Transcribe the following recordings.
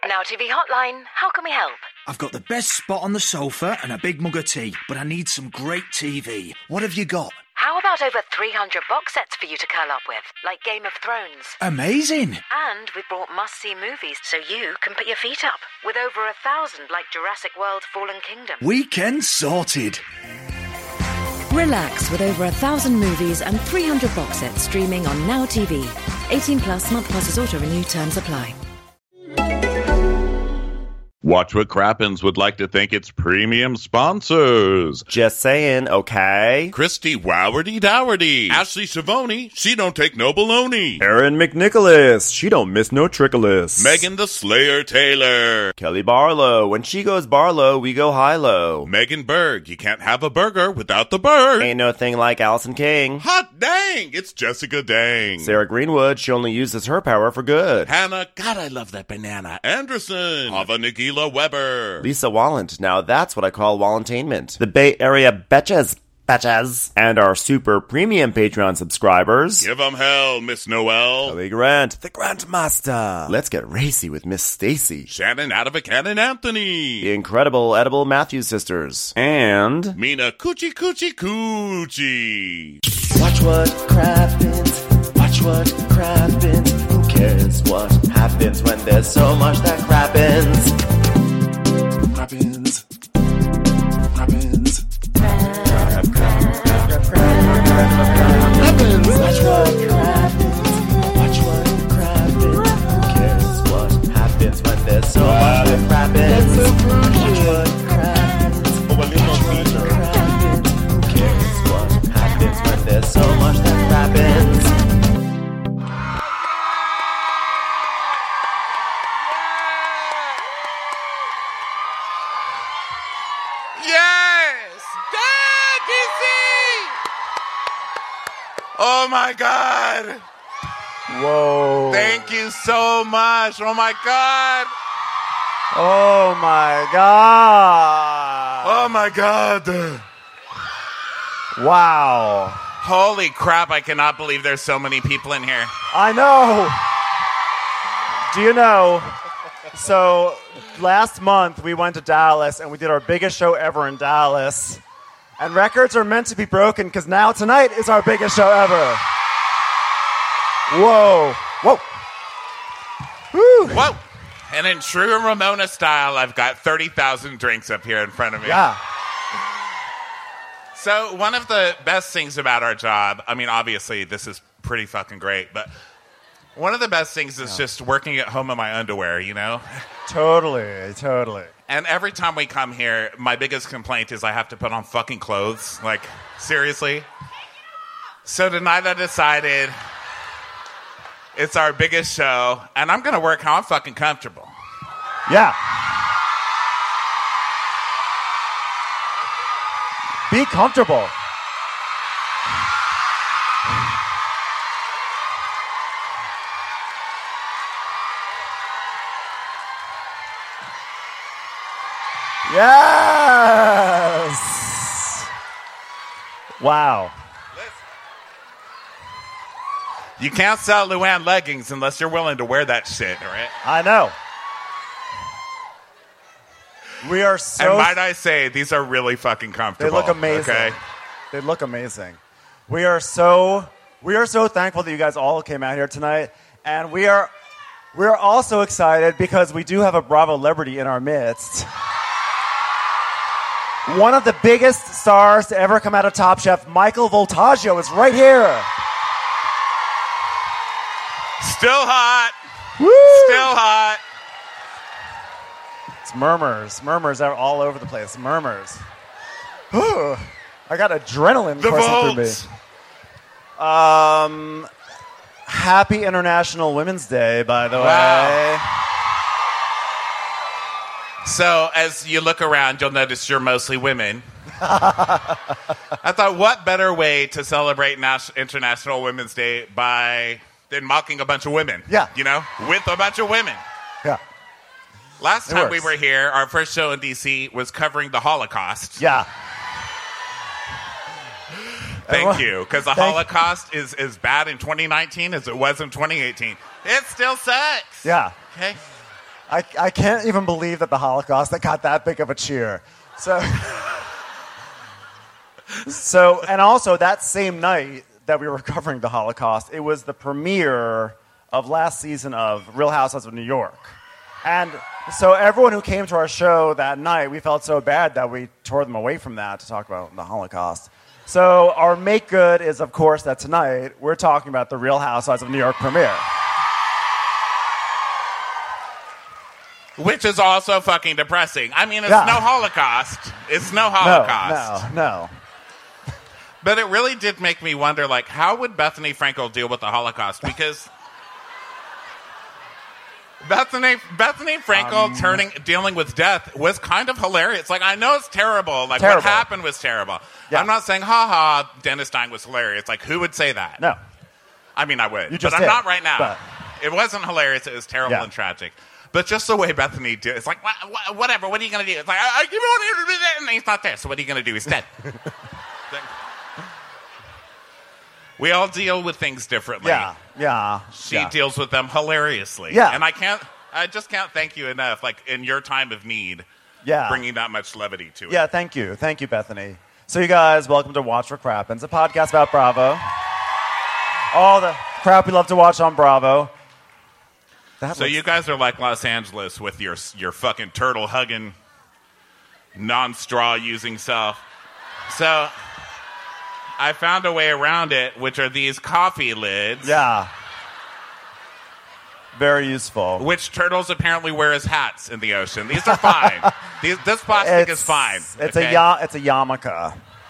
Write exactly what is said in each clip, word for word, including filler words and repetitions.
Now T V Hotline, how can we help? I've got the best spot on the sofa and a big mug of tea, but I need some great T V. What have you got? How about over three hundred box sets for you to curl up with, like Game of Thrones? Amazing! And we've brought must-see movies so you can put your feet up, with over a thousand like Jurassic World Fallen Kingdom. Weekend sorted. Relax with over a thousand movies and three hundred box sets streaming on Now T V. eighteen plus month passes auto-renew, terms apply. Watch What Crappens would like to thank its premium sponsors. Just saying, okay? Christy Wowardy Dowardy. Ashley Shavoni, she don't take no baloney. Erin McNicholas, she don't miss no trickolas. Megan the Slayer Taylor. Kelly Barlow, when she goes Barlow, we go high-low. Megan Berg, you can't have a burger without the bird. Ain't no thing like Allison King. Hot dang, it's Jessica Dang. Sarah Greenwood, she only uses her power for good. Hannah, God, I love that banana. Anderson. Hava Nagila Weber. Lisa Wallant, now that's what I call Wallantainment. The Bay Area Betches, Betches. And our super premium Patreon subscribers. Give 'em hell, Miss Noel. Kelly Grant, the Grandmaster. Let's get racy with Miss Stacy. Shannon out of a cannon Anthony. The incredible Edible Matthews sisters. And Mina Coochie Coochie Coochie. Watch what crappens. Watch what crappens. Who cares what happens when there's so much that crappens? Crappens. Crappens. Crap, crap, crap, crap, crap. Crappens. Watch what crappens. Watch what crappens. Who cares what happens when there's so much that crappens? Watch what crappens. Watch what crappens. Who cares what happens when there's so much that crappens? Oh my God. whoa. Thank you so much. Oh my God. Oh my God. Oh my God. Wow. Holy crap, I cannot believe there's so many people in here. I know. Do you know? So last month we went to Dallas and we did our biggest show ever in Dallas. And records are meant to be broken because now tonight is our biggest show ever. Whoa. Whoa. Woo. Whoa. And in true Ramona style, I've got thirty thousand drinks up here in front of me. Yeah. So one of the best things about our job, I mean, obviously this is pretty fucking great, but one of the best things is yeah. just working at home in my underwear, you know? Totally, totally. And every time we come here, my biggest complaint is I have to put on fucking clothes. Like, seriously? So tonight I decided it's our biggest show, and I'm going to work how I'm fucking comfortable. Yeah. Be comfortable. Yes! Wow. You can't sell Luann leggings unless you're willing to wear that shit, all right? I know. We are so... And might I say, these are really fucking comfortable. They look amazing. Okay? They look amazing. We are so... We are so thankful that you guys all came out here tonight. And we are... We are also excited because we do have a Bravo celebrity in our midst. One of the biggest stars to ever come out of Top Chef, Michael Voltaggio, is right here. Still hot. Woo! Still hot. It's murmurs. Murmurs are all over the place. Murmurs. Ooh, I got adrenaline the coursing votes. through me. Um, happy International Women's Day, by the wow. way. So, as you look around, you'll notice you're mostly women. I thought, what better way to celebrate Nas- International Women's Day by than mocking a bunch of women? Yeah. You know, with a bunch of women. Yeah. Last It time we works. were here, our first show in D C was covering the Holocaust. Yeah. Thank Everyone- you, because the Thank- Holocaust is as bad in twenty nineteen as it was in twenty eighteen. It still sucks. Yeah. Okay. I, I can't even believe that the Holocaust that got that big of a cheer. So, so and also that same night that we were covering the Holocaust, it was the premiere of last season of Real Housewives of New York. And so everyone who came to our show that night, we felt so bad that we tore them away from that to talk about the Holocaust. So our make good is, of course, that tonight we're talking about the Real Housewives of New York premiere. Which is also fucking depressing. I mean, it's Yeah. no Holocaust. It's no Holocaust. No, no, no. But it really did make me wonder, like, how would Bethany Frankel deal with the Holocaust? Because Bethany Bethany Frankel Um, turning dealing with death was kind of hilarious. Like, I know it's terrible. Like, Terrible. what happened was terrible. Yeah. I'm not saying, ha ha, Dennis dying was hilarious. Like, who would say that? No. I mean, I would. You just but I'm did, not right now. but- It wasn't hilarious. It was terrible Yeah. and tragic. But just the way Bethany did, it's like, wha- wha- whatever, what are you going to do? It's like, I, I give you one, and he's not there. So what are you going to do? He's dead. We all deal with things differently. Yeah, yeah. She yeah. deals with them hilariously. Yeah. And I can't, I just can't thank you enough, like, in your time of need, Yeah. bringing that much levity to it. Yeah, thank you. Thank you, Bethany. So you guys, welcome to Watch What Crappens, a podcast about Bravo. All the crap we love to watch on Bravo. That So looks- you guys are like Los Angeles with your your fucking turtle hugging, non-straw using self. So I found a way around it, which are these coffee lids. Yeah. Very useful. Which turtles apparently wear as hats in the ocean. These are fine. These, this plastic is fine. It's okay? a ya- it's a yarmulke.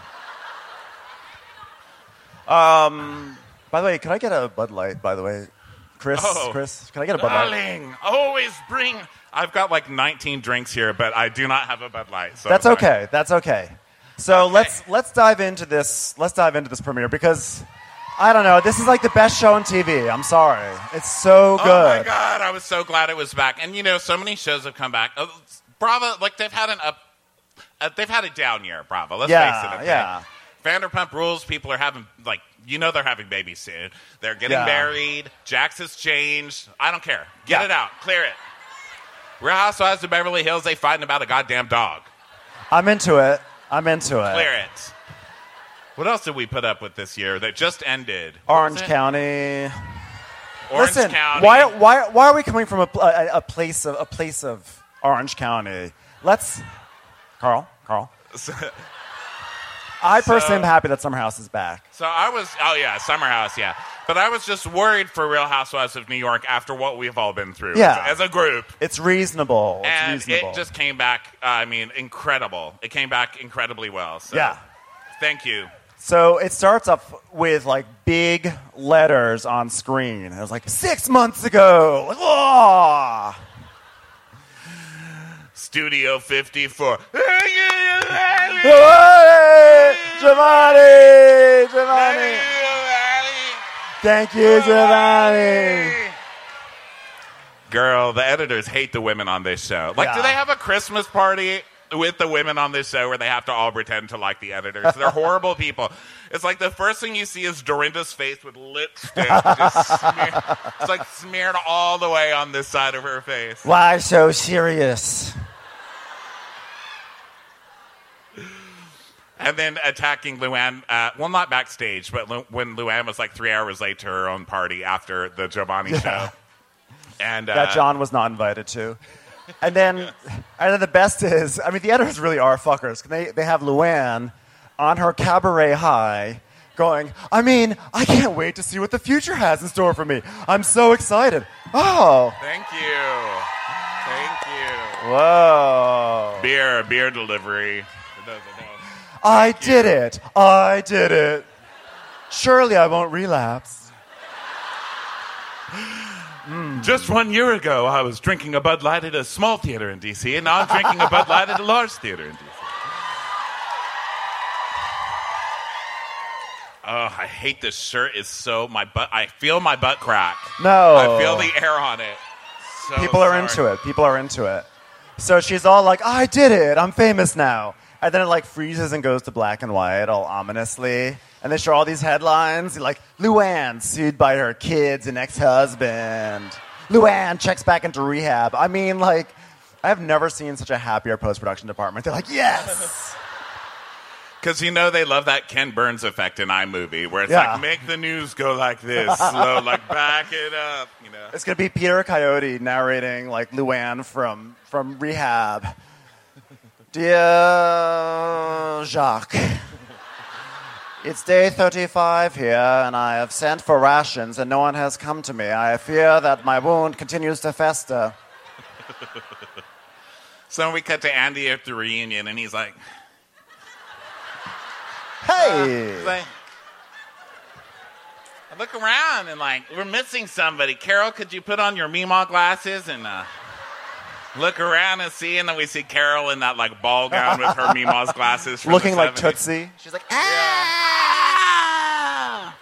Um. By the way, can I get a Bud Light? By the way, Chris. Oh. Chris, can I get a Bud Light? Darling, always bring. I've got like nineteen drinks here, but I do not have a Bud Light. So That's I'm okay. That's okay. So Okay. let's let's dive into this. Let's dive into this premiere because I don't know. This is like the best show on T V. I'm sorry. It's so good. Oh my god, I was so glad it was back. And you know, so many shows have come back. Uh, Bravo, like they've had an up, uh, they've had a down year. Bravo, let's Yeah, face it. Okay? yeah. Vanderpump Rules. People are having like, you know, they're having babies soon. They're getting Yeah. married. Jax has changed. I don't care. Get Yeah. it out. Clear it. Real Housewives of Beverly Hills. They fighting about a goddamn dog. I'm into it. I'm into it. Clear it. What else did we put up with this year that just ended? Orange What was it? County. Orange Listen, County. why why why are we coming from a, pl- a, a place of a place of Orange County? Let's, Carl, Carl. I personally am happy that Summer House is back. So I was, oh yeah, Summer House, yeah. But I was just worried for Real Housewives of New York after what we've all been through Yeah. as, a, as a group. It's reasonable. It's And reasonable. it just came back, uh, I mean, incredible. It came back incredibly well. So Yeah. Thank you. So it starts off with like big letters on screen. It was like six months ago. Like, oh. Studio fifty-four. Hey, Giovanni! Giovanni! Thank you, Giovanni. Girl, the editors hate the women on this show. Like, do Yeah. they have a Christmas party with the women on this show where they have to all pretend to like the editors? They're horrible people. It's like the first thing you see is Dorinda's face with lipstick. Just smear, it's like smeared all the way on this side of her face. Why so serious? And then attacking Luann, uh, well, not backstage, but Lu- when Luann was like three hours late to her own party after the Giovanni show. And uh, That John was not invited to. And then, and then the best is, I mean, the editors really are fuckers. They they have Luann on her cabaret high, going, I mean, I can't wait to see what the future has in store for me. I'm so excited. Oh, Thank you. Thank you. whoa! Beer, beer delivery. For those that know. I did it. I did it. Surely I won't relapse. Just one year ago, I was drinking a Bud Light at a small theater in D C, and now I'm drinking a Bud Light at a large theater in D C. Oh, I hate this shirt. It's so my butt. I feel my butt crack. No. I feel the air on it. So People are sorry. into it. People are into it. So she's all like, I did it. I'm famous now. And then it like freezes and goes to black and white all ominously. And they show all these headlines like, Luann sued by her kids and ex-husband. Luann checks back into rehab. I mean, like, I've never seen such a happier post-production department. They're like, yes! Because you know they love that Ken Burns effect in iMovie, where it's Yeah. like, make the news go like this, slow, like back it up, you know. It's going to be Peter Coyote narrating, like, Luann from, from rehab. Dear Jacques, it's day thirty-five here, and I have sent for rations, and no one has come to me. I fear that my wound continues to fester. So we cut to Andy at the reunion, and he's like, Hey! he's like, I look around, and like, we're missing somebody. Carol, could you put on your Meemaw glasses and uh, look around and see? And then we see Carol in that like ball gown with her Meemaw's glasses, from Looking the like seventies. Tootsie. She's like, Ah!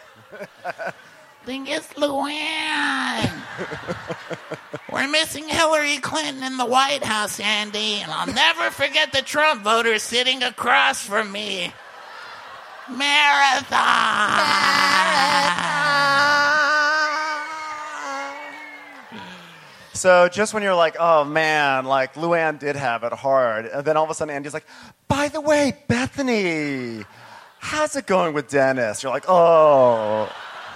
Think it's Luann. We're missing Hillary Clinton in the White House, Andy, and I'll never forget the Trump voters sitting across from me. Marathon. So just when you're like, oh man, like Luann did have it hard, and then all of a sudden Andy's like, by the way, Bethany, how's it going with Dennis? You're like, oh.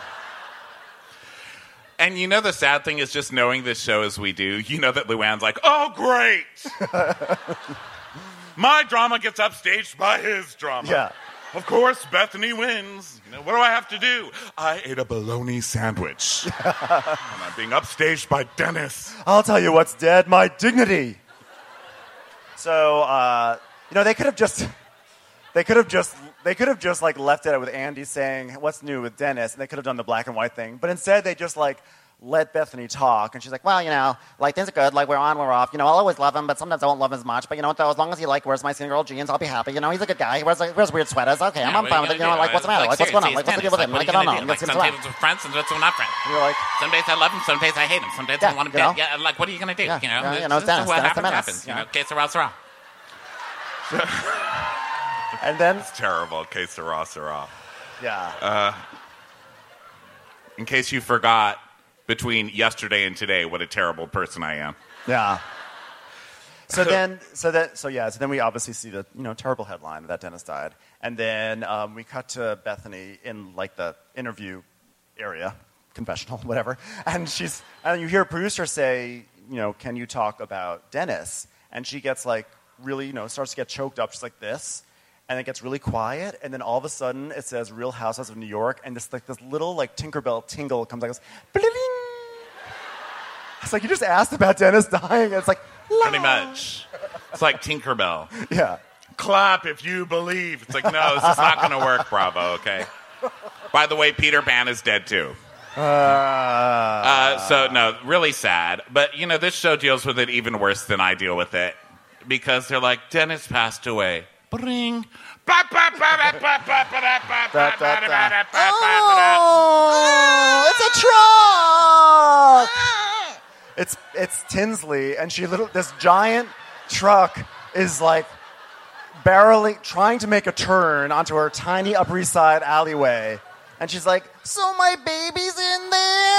And you know the sad thing is just knowing this show as we do, you know that Luann's like, oh, great. My drama gets upstaged by his drama. Yeah. Of course, Bethany wins. You know, what do I have to do? I ate a bologna sandwich. And I'm being upstaged by Dennis. I'll tell you what's dead, my dignity. So, uh, you know, they could have just, they could have just, they could have just like left it with Andy saying, what's new with Dennis? And they could have done the black and white thing. But instead they just like let Bethany talk. And she's like, well, you know, like things are good. Like we're on, we're off. You know, I'll always love him, but sometimes I won't love him as much. But you know what though? As long as he like wears my single girl jeans, I'll be happy. You know, he's a good guy. He wears, like, wears weird sweaters. Okay, I'm, Yeah, I'm what fine are with you it. You gonna know, do? like what's the matter? Like, what's going on? Like what's the deal with him? What Like are I you don't gonna know. do? He Like, seems some to days we're friends, and some days we're not friends. You're like, Some days I love him, some days I hate him. Some days Yeah, I want him you know? dead. Yeah, like, what are you going to do? Yeah, you know, yeah, this, you know, this it's Dennis, is what Dennis the happens, Menace, happens. you You know, know? que sera, sera. and then, Terrible, que sera, sera. yeah. In case you forgot, between yesterday and today, what a terrible person I am. Yeah. So then, so that, so yeah, so then we obviously see the, you know, terrible headline that Dennis died, and then um, we cut to Bethany in like the interview area, confessional, whatever, and she's, and you hear a producer say, you know, can you talk about Dennis? And she gets like really, you know, starts to get choked up, just like this, and it gets really quiet, and then all of a sudden it says Real Housewives of New York, and this like this little like Tinkerbell tingle comes like this, bling. It's like you just asked about Dennis dying, and it's like, Pretty much. It's like Tinkerbell. yeah. Clap if you believe. It's like, no, this is not going to work, Bravo, okay? By the way, Peter Pan is dead, too. Uh, Uh, so, no, really sad. But, you know, this show deals with it even worse than I deal with it. Because they're like, Dennis passed away. Bring. oh, it's a truck! It's it's Tinsley, and she little this giant truck is like barreling, trying to make a turn onto her tiny Upper East Side alleyway, and she's like, "So my baby's in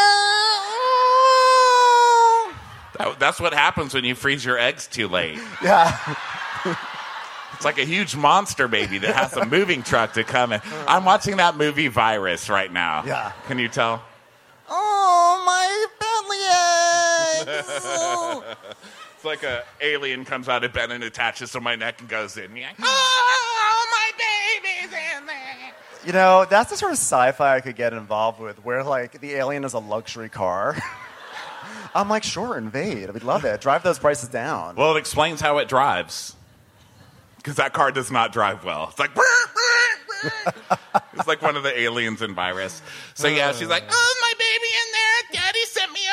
there." That- That's what happens when you freeze your eggs too late. Yeah. It's like a huge monster baby that has a moving truck to come in. I'm watching that movie Virus right now. Yeah. Can you tell? Oh, my Bentley eggs! It's like a alien comes out of bed and attaches to my neck and goes in. You're like, oh, my baby's in there. You know, that's the sort of sci-fi I could get involved with, where like the alien is a luxury car. I'm like, sure, invade. We'd love it. Drive those prices down. Well, it explains how it drives. Because that car does not drive well. It's like, it's like one of the aliens in Virus. So yeah, she's like, oh, my baby in there. Daddy sent me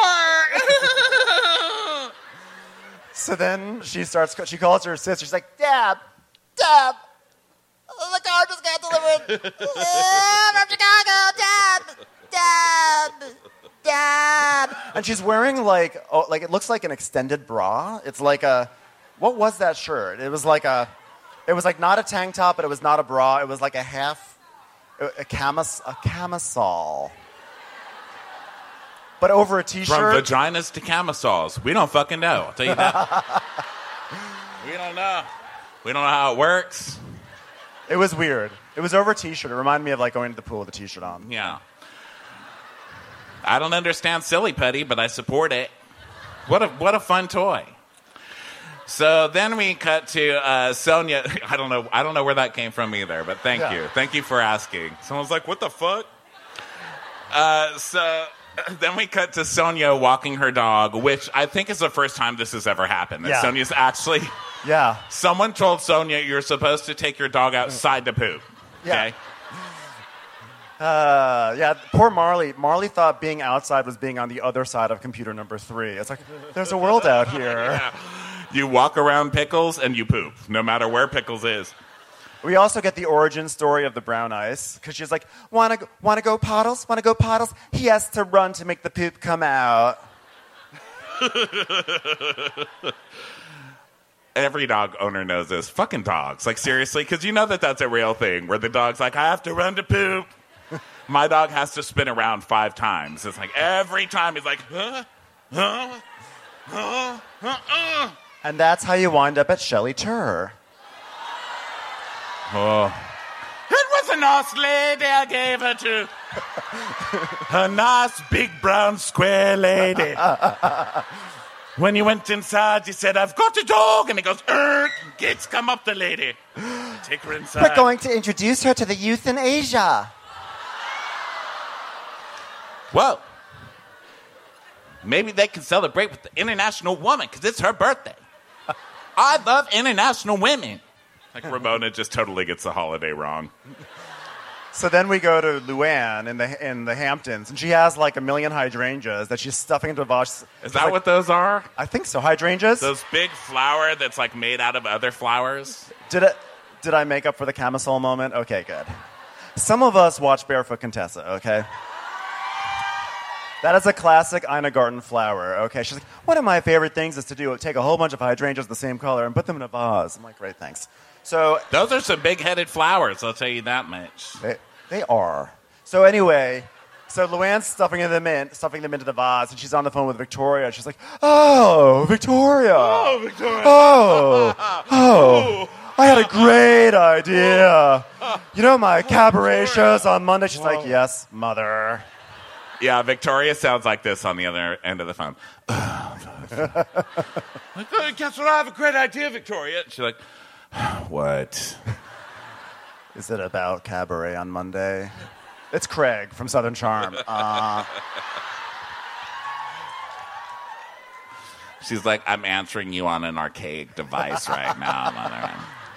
a car. So then she starts. She calls her sister. She's like, Dad, Dad, the car just got delivered from Chicago. Dad, Dad, Dad. And she's wearing like, oh, like it looks like an extended bra. It's like a, what was that shirt? It was like a, it was like not a tank top, but it was not a bra. It was like a half, a camis, a camisole. But over a T-shirt. From vaginas to camisoles. We don't fucking know. I'll tell you that. We don't know. We don't know how it works. It was weird. It was over a T-shirt. It reminded me of like going to the pool with a T-shirt on. Yeah. I don't understand Silly Putty, but I support it. What a what a fun toy. So then we cut to uh, Sonia. I don't know. I don't know where that came from either. But thank Yeah. you. Thank you for asking. Someone's like, "What the fuck?" Uh, so then we cut to Sonia walking her dog, which I think is the first time this has ever happened. That Yeah. Sonia's actually. Yeah. Someone told Sonia you're supposed to take your dog outside to poop. Yeah. Okay. Uh, yeah, poor Marley. Marley thought being outside was being on the other side of computer number three. It's like, there's a world out here. Yeah. You walk around Pickles and you poop, no matter where Pickles is. We also get the origin story of the brown ice, because she's like, wanna, go- wanna go Pottles? Wanna go Pottles? He has to run to make the poop come out. Every dog owner knows this. Fucking dogs. Like, seriously, because you know that that's a real thing, where the dog's like, I have to run to poop. My dog has to spin around five times. It's like every time he's like, huh? Huh? Huh? Uh-uh. And that's how you wind up at Shelley Tur. Oh. It was a nice lady I gave her to. A nice, big, brown, square lady. When you went inside, you said, I've got a dog. And he goes, er, gates come up the lady. Take her inside. We're going to introduce her to the youth in Asia. Whoa. Maybe they can celebrate with the International Woman because it's her birthday. I love international women. Like Ramona just totally gets the holiday wrong. So then we go to Luann in the in the Hamptons, and she has like a million hydrangeas that she's stuffing into a vase. Is that what those are? I think so. Hydrangeas. Those big flower that's like made out of other flowers? Did it? Did I make up for the camisole moment? Okay, good. Some of us watch Barefoot Contessa. Okay. That is a classic Ina Garten flower, okay? She's like, one of my favorite things is to do take a whole bunch of hydrangeas the same color and put them in a vase. I'm like, great, thanks. So Those are some big-headed flowers, I'll tell you that much. they, they are. So anyway, so Luann's stuffing them in, stuffing them into the vase, and she's on the phone with Victoria. She's like, oh, Victoria. Oh, Victoria. Oh, oh. I had a great idea. You know my cabaret shows on Monday? She's like, yes, mother. Yeah, Victoria sounds like this on the other end of the phone. Like, oh, guess what? I have a great idea, Victoria. She's like, what? Is it about cabaret on Monday? It's Craig from Southern Charm. Uh, She's like, I'm answering you on an archaic device right now, mother.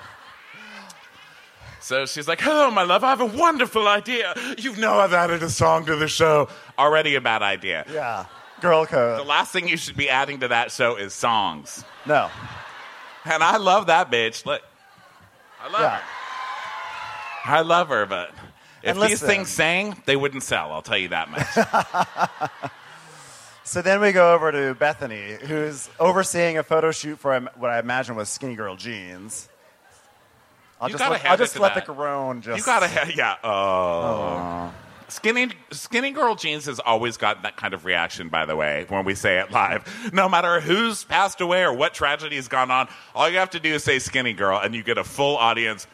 So she's like, hello, my love, I have a wonderful idea. You know I've added a song to the show. Already a bad idea. yeah, girl The code. last thing you should be adding to that show is songs. No. And I love that bitch. Look, I love Yeah. her. I love her, but if And these listen. things sang, they wouldn't sell, I'll tell you that much. So then we go over to Bethany, who's overseeing a photo shoot for um, what I imagine was Skinny Girl Jeans. I'll You just gotta let, have I'll it just to let that. the groan just. You gotta have, yeah. Oh. Skinny, skinny Girl Jeans has always gotten that kind of reaction, by the way, when we say it live. No matter who's passed away or what tragedy has gone on, all you have to do is say Skinny Girl, and you get a full audience.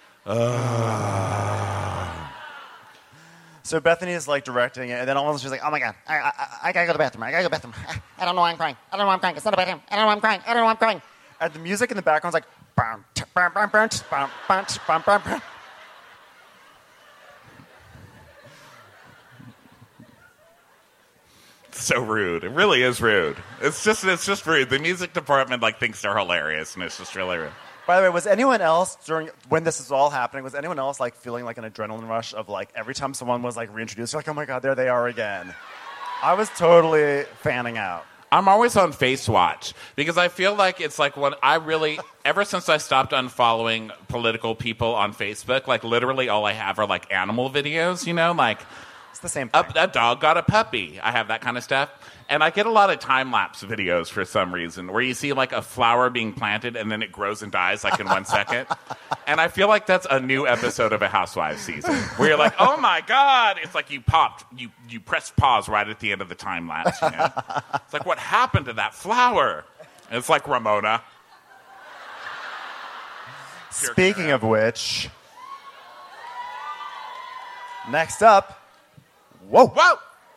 So Bethany is like directing it, and then all of a sudden she's like, "Oh my god, I, I, I gotta go to the bathroom. I gotta go to the bathroom. I don't know why I'm crying. I don't know why I'm crying. It's not a bathroom. I don't know why I'm crying. I don't know why I'm crying." And the music in the background's like, bum, t- bum, bum, bum, t- bum, bum, t- bum, bum, bum. So rude. It really is rude. It's just, it's just rude. The music department like thinks they're hilarious, and it's just really rude. By the way, was anyone else during when this is all happening? Was anyone else like feeling like an adrenaline rush of like every time someone was like reintroduced, you're like, "Oh my god, there they are again." I was totally fanning out. I'm always on Face Watch because I feel like it's like when I really, ever since I stopped unfollowing political people on Facebook, like literally all I have are like animal videos, you know, like It's the same thing. A, a dog got a puppy. I have that kind of stuff. And I get a lot of time-lapse videos for some reason where you see like a flower being planted and then it grows and dies like in one second. And I feel like that's a new episode of a Housewives season where you're like, oh my God. It's like you popped, you, you pressed pause right at the end of the time-lapse. You know? It's like, what happened to that flower? And it's like Ramona. Speaking of which, next up, whoa. Whoa!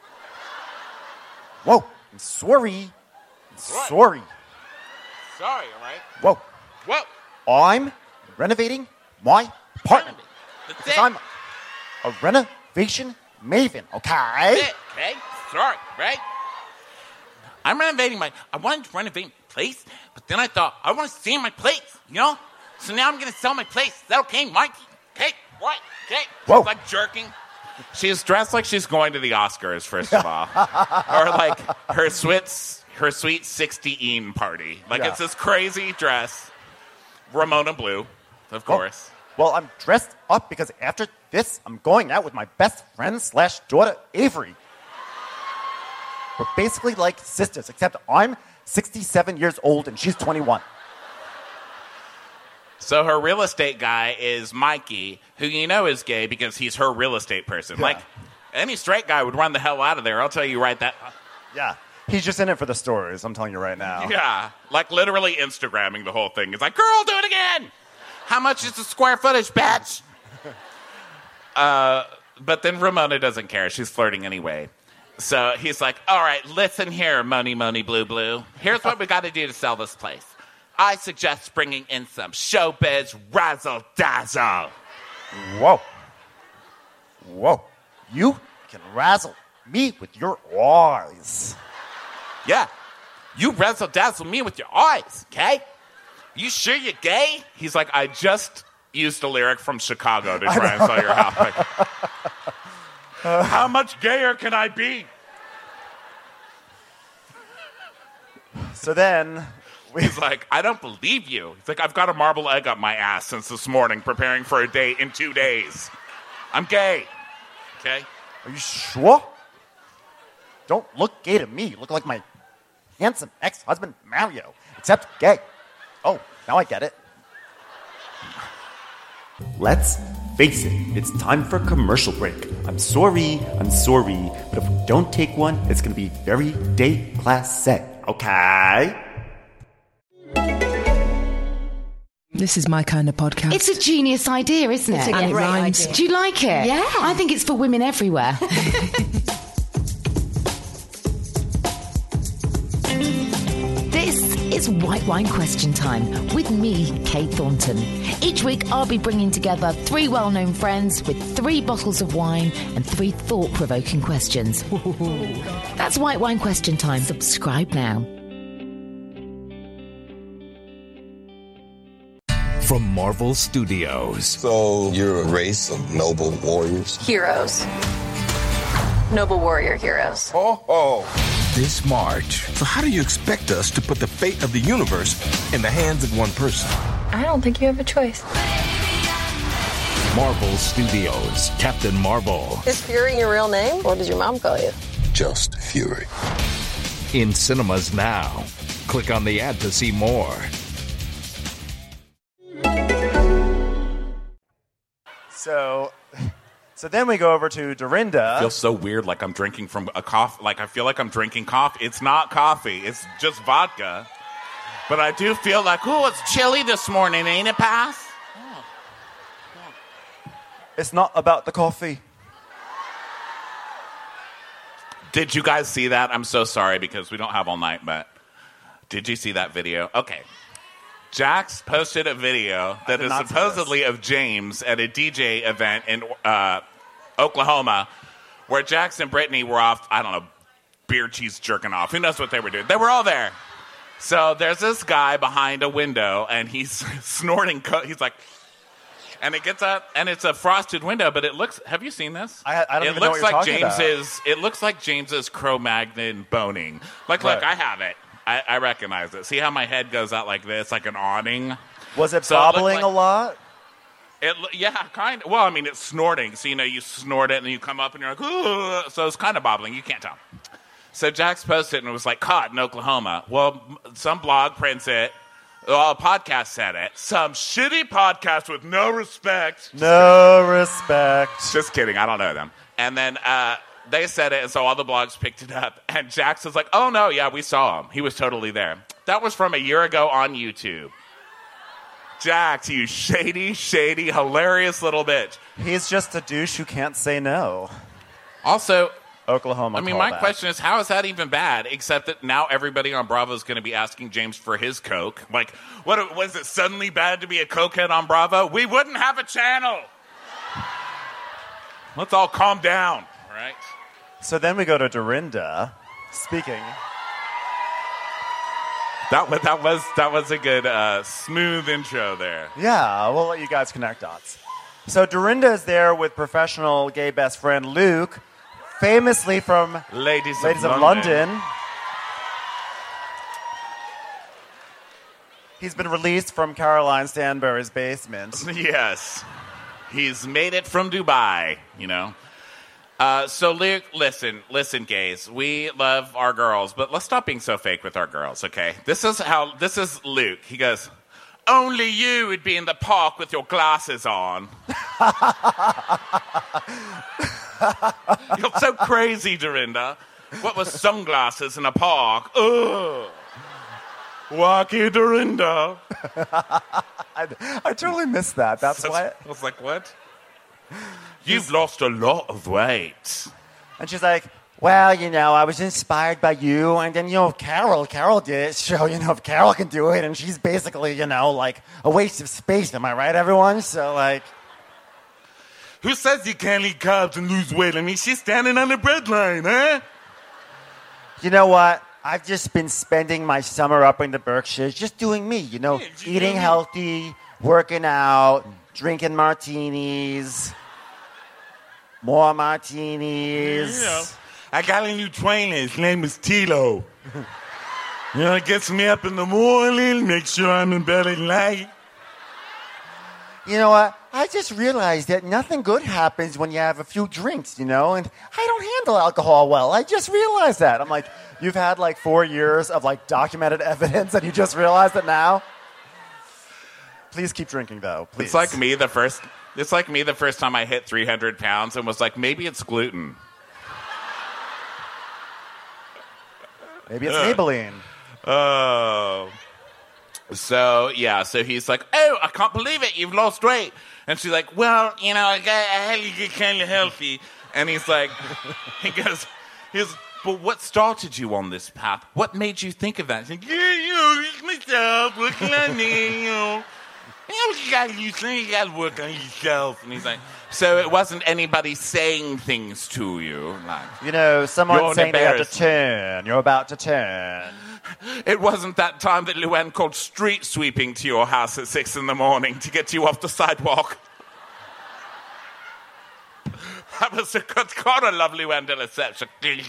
Whoa, I'm sorry. I'm sorry. Sorry, all right? Whoa. Whoa! I'm renovating my apartment. That's Because it. I'm a renovation maven, okay? That's it, okay? Sorry, right? I'm renovating my... I wanted to renovate my place, but then I thought, I want to stay in my place, you know? So now I'm going to sell my place. Is that okay, Mikey? Okay, what? Okay. Whoa. She's like jerking. She's dressed like she's going to the Oscars, first of all. Or like her sweet, her sweet sixty-een party. Like Yeah. it's this crazy dress. Ramona Blue, of course. Well, I'm dressed up because after this, I'm going out with my best friend slash daughter, Avery. We're basically like sisters, except I'm sixty-seven years old and she's twenty-one. So her real estate guy is Mikey, who you know is gay because he's her real estate person. Yeah. Like, any straight guy would run the hell out of there. I'll tell you right that. Yeah. He's just in it for the stories, I'm telling you right now. Yeah. Like, literally Instagramming the whole thing. He's like, girl, do it again! How much is the square footage, bitch? uh, but then Ramona doesn't care. She's flirting anyway. So he's like, all right, listen here, Money, Money, Blue, Blue. Here's what we got to do to sell this place. I suggest bringing in some showbiz razzle-dazzle. Whoa. Whoa. You can razzle me with your eyes. Yeah. You razzle-dazzle me with your eyes, okay? You sure you're gay? He's like, I just used a lyric from Chicago to try and sell your house. Like, uh, how much gayer can I be? So then... We... He's like, I don't believe you. He's like, I've got a marble egg up my ass since this morning preparing for a date in two days. I'm gay. Okay? Are you sure? Don't look gay to me. You look like my handsome ex-husband, Mario. Except gay. Oh, now I get it. Let's face it. It's time for a commercial break. I'm sorry. I'm sorry. But if we don't take one, it's going to be very déclassé. Okay? This is my kind of podcast. It's a genius idea, isn't it? It's a And it great rhymes. idea. Do you like it? Yeah. I think it's for women everywhere. This is White Wine Question Time with me, Kate Thornton. Each week I'll be bringing together three well-known friends with three bottles of wine and three thought-provoking questions. That's White Wine Question Time. Subscribe now. From Marvel Studios. So you're a race of noble warriors? Heroes. Noble warrior heroes. Oh, oh. This March. So how do you expect us to put the fate of the universe in the hands of one person? I don't think you have a choice. Marvel Studios. Captain Marvel. Is Fury your real name? What does your mom call you? Just Fury. In cinemas now. Click on the ad to see more. So, so then we go over to Dorinda. It feels so weird, like I'm drinking from a coffee. Like I feel like I'm drinking coffee. It's not coffee. It's just vodka. But I do feel like, ooh, it's chilly this morning, ain't it, Pass? It's not about the coffee. Did you guys see that? I'm so sorry because we don't have all night, but did you see that video? Okay. Jax posted a video that is supposedly of James at a D J event in uh, Oklahoma where Jax and Brittany were off, I don't know, beer cheese jerking off. Who knows what they were doing? They were all there. So there's this guy behind a window, and he's snorting. Co- he's like, and it gets up, and it's a frosted window, but it looks. Have you seen this? I, I don't it even know looks what you're like talking about. James's. It looks like James's Cro-Magnon boning. Like, Right. look, I have it. I, I recognize it. See how my head goes out like this, like an awning? Was it So it looked bobbling like- a lot? It, yeah, kind of. Well, I mean, it's snorting. So, you know, you snort it and then you come up and you're like, ooh. So it's kind of bobbling. You can't tell. So Jax posted and it was like, caught in Oklahoma. Well, some blog prints it. Well, a podcast said it. Some shitty podcast with no respect. No respect. Just kidding. I don't know them. And then uh, they said it, and so all the blogs picked it up. And Jax was like, oh, no, yeah, we saw him. He was totally there. That was from a year ago on YouTube. Jax, you shady, shady, hilarious little bitch. He's just a douche who can't say no. Also, Oklahoma. I mean, my callback. question is, how is that even bad? Except that now everybody on Bravo is going to be asking James for his coke. Like, what was it suddenly bad to be a cokehead on Bravo? We wouldn't have a channel. Let's all calm down, all right? So then we go to Dorinda speaking. That was that was that was a good uh, smooth intro there. Yeah, we'll let you guys connect dots. So Dorinda is there with professional gay best friend Luke, famously from Ladies, Ladies of, of London. London. He's been released from Caroline Stanbury's basement. Yes, he's made it from Dubai. You know. Uh, so, Luke, listen, listen, gays. We love our girls, but let's stop being so fake with our girls, okay? This is how, this is Luke. He goes, only you would be in the park with your glasses on. You're so crazy, Dorinda. What was sunglasses in a park? Ugh. Wacky Dorinda. I, I totally missed that. That's So- why. I was like, what? You've lost a lot of weight. And she's like, well, you know, I was inspired by you. And then, you know, Carol, Carol did it. So, you know, if Carol can do it, and she's basically, you know, like a waste of space. Am I right, everyone? So, like. Who says you can't eat carbs and lose weight? I mean, she's standing on the breadline, huh? You know what? I've just been spending my summer up in the Berkshires just doing me, you know, eating healthy, working out, drinking martinis, more martinis. You know, I got a new trainer. His name is Tilo. You know, it gets me up in the morning, make sure I'm in bed at night. You know what? I just realized that nothing good happens when you have a few drinks, you know, and I don't handle alcohol well. I just realized that. I'm like, you've had like four years of like documented evidence and you just realized it now? Please keep drinking, though. Please. It's like me the first. It's like me the first time I hit three hundred pounds and was like, maybe it's gluten. Maybe it's Ugh. Maybelline. Oh. So, yeah, so he's like, oh, I can't believe it, you've lost weight. And she's like, well, you know, I, got, I had to get kind of healthy. And he's like, he goes, he goes, but what started you on this path? What made you think of that? He's like, yeah, you know, it's myself, what can I do, you know? You know, you gotta, you you gotta work on yourself. And he's like, so it wasn't anybody saying things to you. Like, You know, someone You're saying they have to embarrassed. turn. You're about to turn. It wasn't that time that Luann called street sweeping to your house at six in the morning to get you off the sidewalk. That was a good quarter, lovely Luann de Lesseps.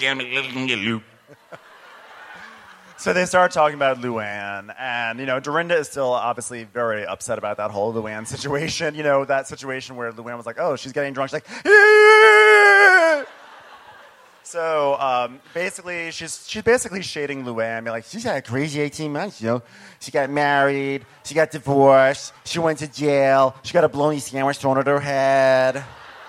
So they start talking about Luann, and, you know, Dorinda is still obviously very upset about that whole Luann situation. You know, that situation where Luann was like, oh, she's getting drunk. She's like, "Yeah." So um, basically, she's she's basically shading Luann. Like, she's had a crazy eighteen months, you know. She got married, she got divorced, she went to jail, she got a bologna sandwich thrown at her head.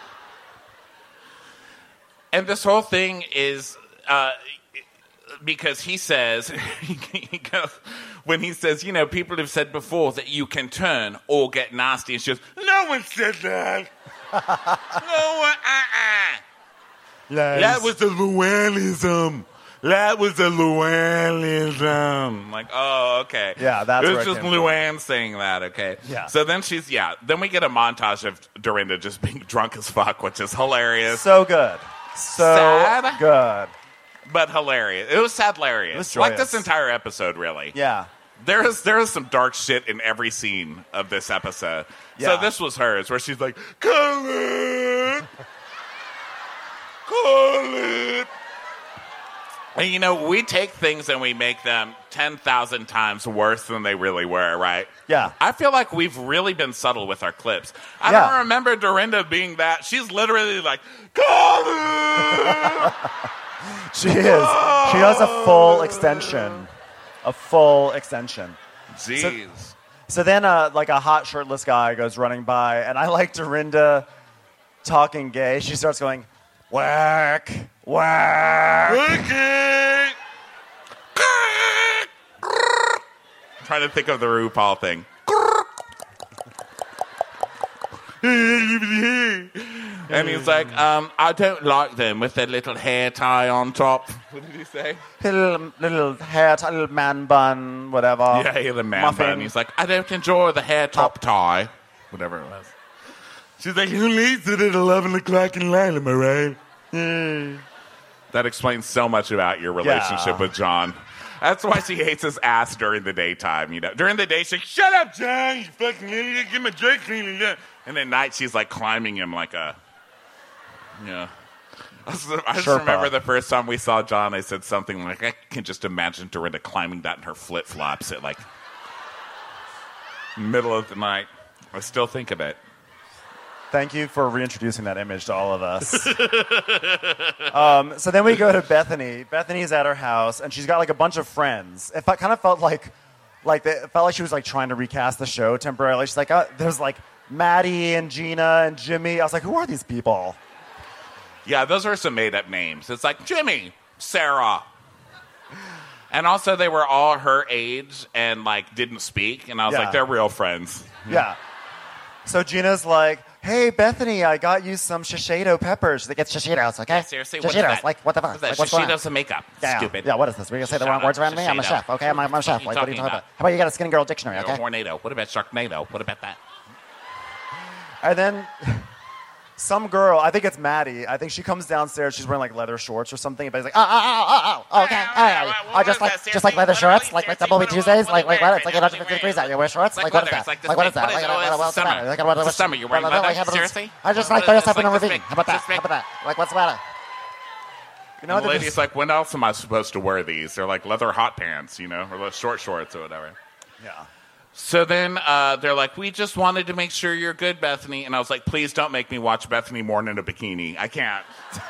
And this whole thing is uh, because he says, he goes, when he says, you know, people have said before that you can turn or get nasty. It's just, no one said that. No one, uh-uh. Lies. That was the Luannism. That was the Luannism. Like, oh, okay. Yeah, that's It where was it just came from. Luann saying that, okay. Yeah. So then she's, yeah, then we get a montage of Dorinda just being drunk as fuck, which is hilarious. So good. So Sad. good. But hilarious. It was sad hilarious. It was like joyous. this entire episode, really. Yeah. There is there is some dark shit in every scene of this episode. Yeah. So this was hers, where she's like, call it! Call it! And, you know, we take things and we make them ten thousand times worse than they really were, right? Yeah. I feel like we've really been subtle with our clips. I Yeah. don't remember Dorinda being that. She's literally like, God! She is. She does a full extension. A full extension. Jeez. So, so then, uh, like, a hot shirtless guy goes running by, and I like Dorinda talking gay. She starts going, whack, whack. I'm trying to think of the RuPaul thing. And he's like, um, I don't like them with their little hair tie on top. What did he say? Little, little hair, tie, little man bun, whatever. Yeah, he had a man Muffin. bun. He's like, I don't enjoy the hair top tie. Whatever it was. She's like, who leaves it at eleven o'clock in line, am I right? Mm. That explains so much about your relationship Yeah. with John. That's why she hates his ass during the daytime, you know. During the day, she's like, shut up, John, you fucking idiot, get my drink clean. And at night, she's like climbing him like a, yeah. I just, I just Sherpa. remember the first time we saw John, I said something like, I can just imagine Dorinda climbing that in her flip-flops at like middle of the night. I still think of it. Thank you for reintroducing that image to all of us. um, so then we go to Bethany. Bethany's at her house, and she's got like a bunch of friends. It kind of felt like, like the, it felt like she was like trying to recast the show temporarily. She's like, oh, there's like Maddie and Gina and Jimmy. I was like, who are these people? Yeah, those are some made-up names. It's like Jimmy, Sarah. And also, they were all her age and like didn't speak. And I was Yeah. like, they're real friends. Yeah. So Gina's like, hey, Bethany, I got you some Shiseido peppers. She's like, it's Shiseidos, okay? Yeah, seriously, what is Shiseidos. that? Like, what the fuck? What's that? Like, what's going on? Shiseido's and makeup. Yeah, Stupid. Yeah, what is this? We're going to say the Shut wrong up, words around me? I'm a Shiseido. chef, okay? I'm, I'm a What chef. are you Like, what are you talking talking about? about? How about you got a Skinny Girl dictionary, Or okay? Tornado. What about Sharknado? What about that? And then some girl, I think it's Maddie, I think she comes downstairs, she's wearing like leather shorts or something, and Betty's like, oh, oh, oh, oh, oh, okay, all right. Oh, just like, just like leather shorts, like, like Double B Tuesdays, like, like what? It's like one hundred fifty degrees out, you wear shorts? Like, what is that? Like, what is that? Like, what's the matter? Like, what's the summer? You're wearing leather? Seriously? I just What like is throw this? yourself in a Like this ravine. big? How about that? This big? How about that? Like, what's the matter? You know, And the they're lady's just- like, when else am I supposed to wear these? They're like leather hot pants, you know, or those short shorts or whatever. Yeah. So then uh, they're like, we just wanted to make sure you're good, Bethany. And I was like, please don't make me watch Bethany Morton in a bikini. I can't.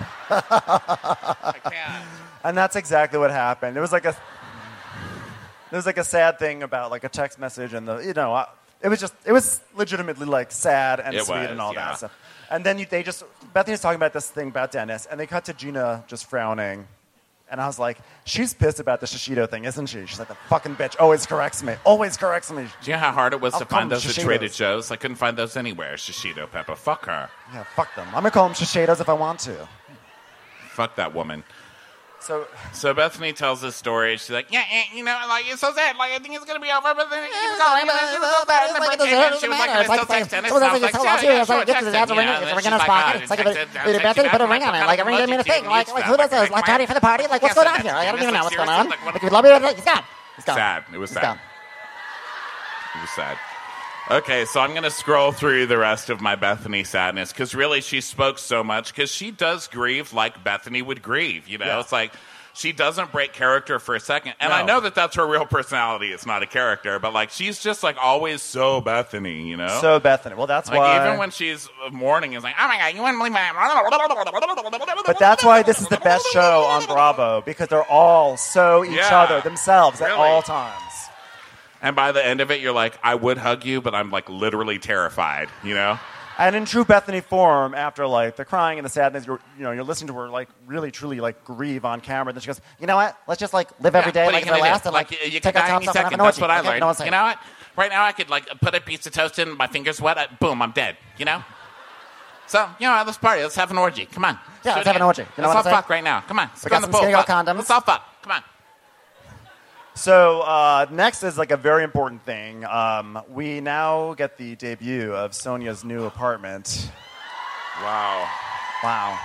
I can't. And that's exactly what happened. It was like a, there was like a sad thing about like a text message and the, you know, uh, it was just, it was legitimately like sad and It sweet was, and all yeah. that stuff. And then you, they just, Bethany's talking about this thing about Dennis, and they cut to Gina just frowning. And I was like, she's pissed about the Shiseido thing, isn't she? She's like, the fucking bitch always corrects me. Always corrects me. Do you know how hard it was I'll to call find them those at Shiseidos. Trader Joe's? I couldn't find those anywhere. Shiseido Peppa. Fuck her. Yeah, fuck them. I'm going to call them Shiseidos if I want to. Fuck that woman. So, so Bethany tells this story. She's like, yeah, eh, you know, like, it's so sad. Like, I think it's going to be over, but then it keeps going. You know, she was so bad. And then Bridget, and she was like, it's so text Dennis. And I was like, yeah, yeah, sure, text him. You know, and then she's like, uh, It's like, text it, Bethany, text it, put a ring on it. Like, a ring didn't mean a thing. Like, like, who does this? Like, party for the party? Like, what's going on here? I don't even know what's going on. Like, we love you. He's gone. He's gone. Sad. It was He's sad. gone. It was sad. Okay, so I'm going to scroll through the rest of my Bethany sadness because really she spoke so much because she does grieve like Bethany would grieve. You know, Yeah. it's like she doesn't break character for a second. And No. I know that that's her real personality. It's not a character, but like she's just like always so Bethany, you know? So Bethany. Well, that's like why. even when she's mourning, it's like, oh my God, you wouldn't believe my. But that's why this is the best show on Bravo, because they're all so each Yeah. other, themselves at Really? all times. And by the end of it, you're like, I would hug you, but I'm like literally terrified, you know? And in true Bethany form, after like the crying and the sadness, you're, you know, you're listening to her like really, truly like grieve on camera. Then she goes, you know what? Let's just like live every day what are like you it's our gonna last do? and like, Like, you take could our die tops any off and have second. an That's orgy. what I Okay, learned. no one's saying. You know what? Right now, I could like put a piece of toast in my fingers wet. I, boom, I'm dead. You know. So you know, let's party. Let's have an orgy. Come on. Yeah, Do let's it have an again. orgy. You know let's what I'm all saying? fuck right now. Come on. Let's We go got in the some pool. Skinny Girl Fuck. condoms. Let's all fuck. Come on. So uh, next is like a very important thing. Um, we now get the debut of Sonia's new apartment. Wow. Wow.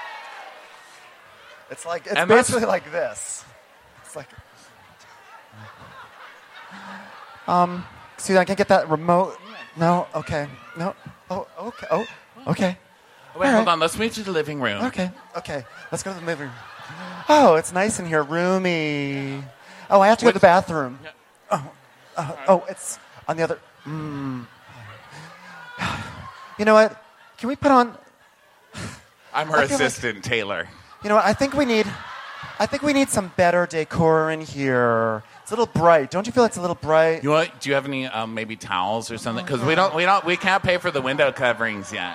It's like it's And that's- basically like this. It's like, um, excuse me, I can't get that remote. No, okay, no. Oh, okay. Oh, okay. Wait, All hold right. on. Let's move to the living room. Okay, okay. Let's go to the living room. Oh, it's nice in here, roomy. Oh, I have to go to the bathroom. Oh, uh, oh, it's on the other. Mm. You know what? Can we put on? I'm her I feel assistant, like- Taylor. You know what? I think we need. I think we need some better decor in here. It's a little bright. Don't you feel it's a little bright? You want? Do you have any um, maybe towels or something? Because we don't, we don't, we can't pay for the window coverings yet.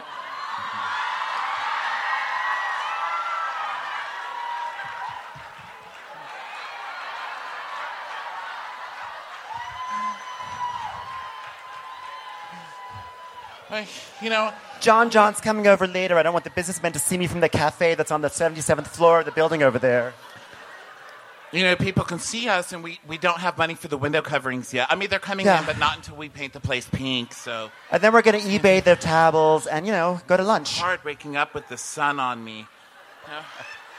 Like, you know, John John's coming over later. I don't want the businessmen to see me from the cafe that's on the seventy-seventh floor of the building over there. you know, people can see us, and we, we don't have money for the window coverings yet. I mean, they're coming Yeah. in, but not until we paint the place pink. So And then we're going to eBay the towels and, you know, go to lunch. it's hard waking up with the sun on me. You know?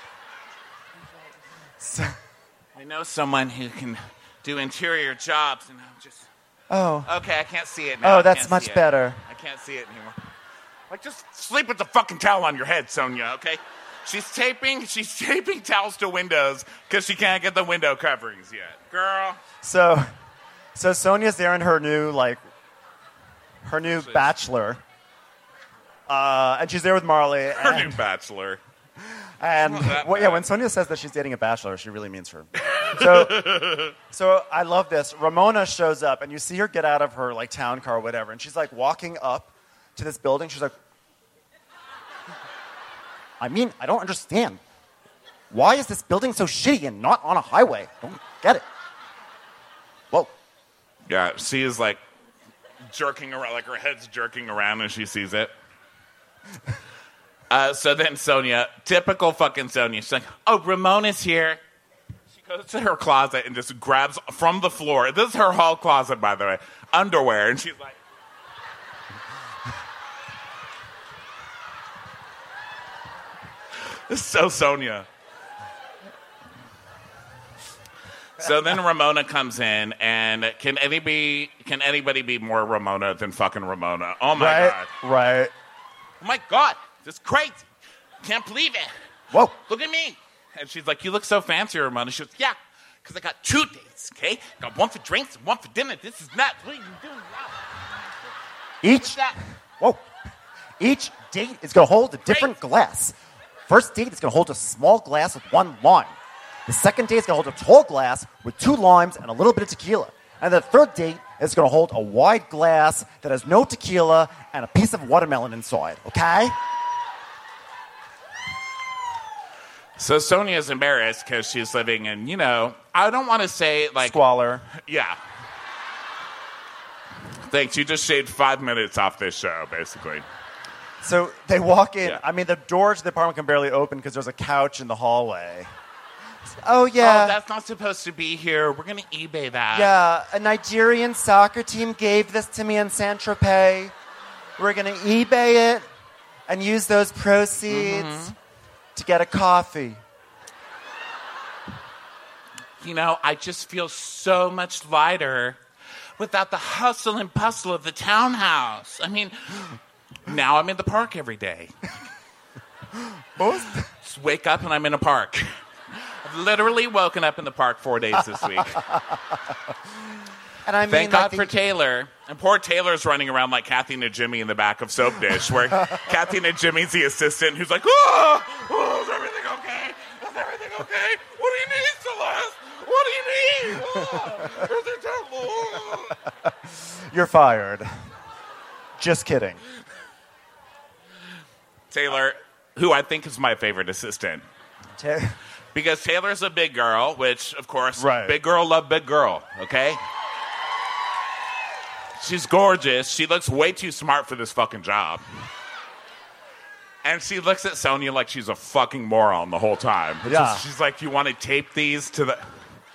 So, I know someone who can do interior jobs, and I'm just oh. okay. I can't see it now. Oh, I that's can't much see it. better. I can't see it anymore. Like, just sleep with the fucking towel on your head, Sonia. Okay? She's taping. She's taping towels to windows because she can't get the window coverings yet, girl. So, so Sonia's there in her new, like, her new bachelor. Uh, and she's there with Marley. Her and, new bachelor. And Not that well, yeah, bad. when Sonia says that she's dating a bachelor, she really means her. So, so I love this. Ramona shows up, and you see her get out of her like town car or whatever, and she's like walking up to this building. She's like, I mean, I don't understand. Why is this building so shitty and not on a highway? I don't get it. Whoa. Yeah, she is like jerking around, like her head's jerking around as she sees it. Uh, so then Sonia, typical fucking Sonia, she's like, oh, Ramona's here. She goes to her closet and just grabs from the floor. This is her hall closet, by the way. Underwear. And she's like, this is so Sonia. So then Ramona comes in, and can anybody can anybody be more Ramona than fucking Ramona? Oh my right, god! right. Oh my god! This is crazy! Can't believe it! Whoa! Look at me! And she's like, "You look so fancy, Ramona." She goes, "Yeah, because I got two dates. Okay, got one for drinks and one for dinner. This is nuts. What are you doing now?" Each, whoa, each date is going to hold a different glass. First date is going to hold a small glass with one lime. The second date is going to hold a tall glass with two limes and a little bit of tequila. And the third date is going to hold a wide glass that has no tequila and a piece of watermelon inside, okay? So Sonia's embarrassed because she's living in, you know, I don't want to say like squalor. Yeah. Thanks. You just shaved five minutes off this show, basically. So they walk in. Yeah. I mean, the doors to the apartment can barely open because there's a couch in the hallway. Oh, yeah. Oh, that's not supposed to be here. We're going to eBay that. Yeah, a Nigerian soccer team gave this to me in Saint-Tropez. We're going to eBay it and use those proceeds Mm-hmm. to get a coffee. You know, I just feel so much lighter without the hustle and bustle of the townhouse. I mean, now I'm in the park every day. Just wake up and I'm in a park. I've literally woken up in the park four days this week. And I mean, Thank like God the- for Taylor. And poor Taylor's running around like Kathy and Jimmy in the back of Soap Dish, where Kathy and Jimmy's the assistant who's like, oh, oh, is everything okay? Is everything okay? What do you need, Celeste? What do you need? Oh, is it terrible? You're fired. Just kidding. Taylor, who I think is my favorite assistant. Ta- Because Taylor's a big girl, which, of course, Right. big girl love big girl, okay? She's gorgeous. She looks way too smart for this fucking job. And she looks at Sonia like she's a fucking moron the whole time. It's Yeah. just- she's like, you want to tape these to the...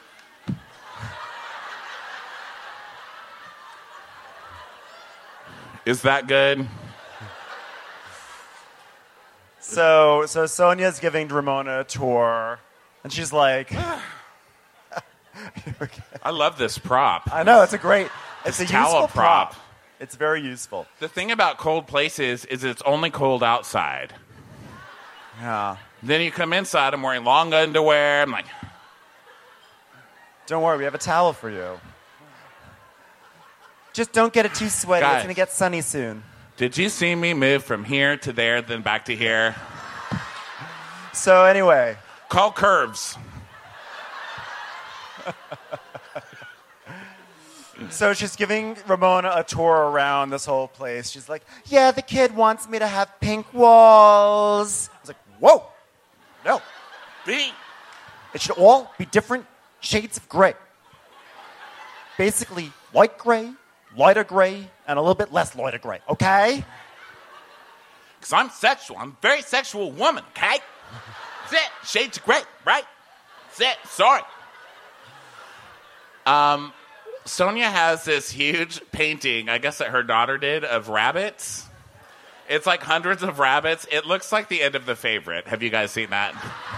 Is that good? So, so Sonia's giving Ramona a tour, and she's like, I love this prop. I know, it's a great, it's This a towel useful prop. prop. It's very useful. The thing about cold places is it's only cold outside. Yeah. Then you come inside, I'm wearing long underwear. I'm like, don't worry, we have a towel for you. Just don't get it too sweaty. Guys. It's going to get sunny soon. did you see me move from here to there, then back to here? So anyway. Call curves. So she's giving Ramona a tour around this whole place. She's like, yeah, the kid wants me to have pink walls. I was like, whoa, no. B. It should all be different shades of gray. Basically, light gray, lighter gray, and a little bit less lighter gray, okay? Because I'm sexual. I'm a very sexual woman, okay? That's it. Shades of gray, right? That's it. Sorry. Um... Sonia has this huge painting, I guess that her daughter did, of rabbits. It's like hundreds of rabbits. It looks like the end of The Favorite. Have you guys seen that?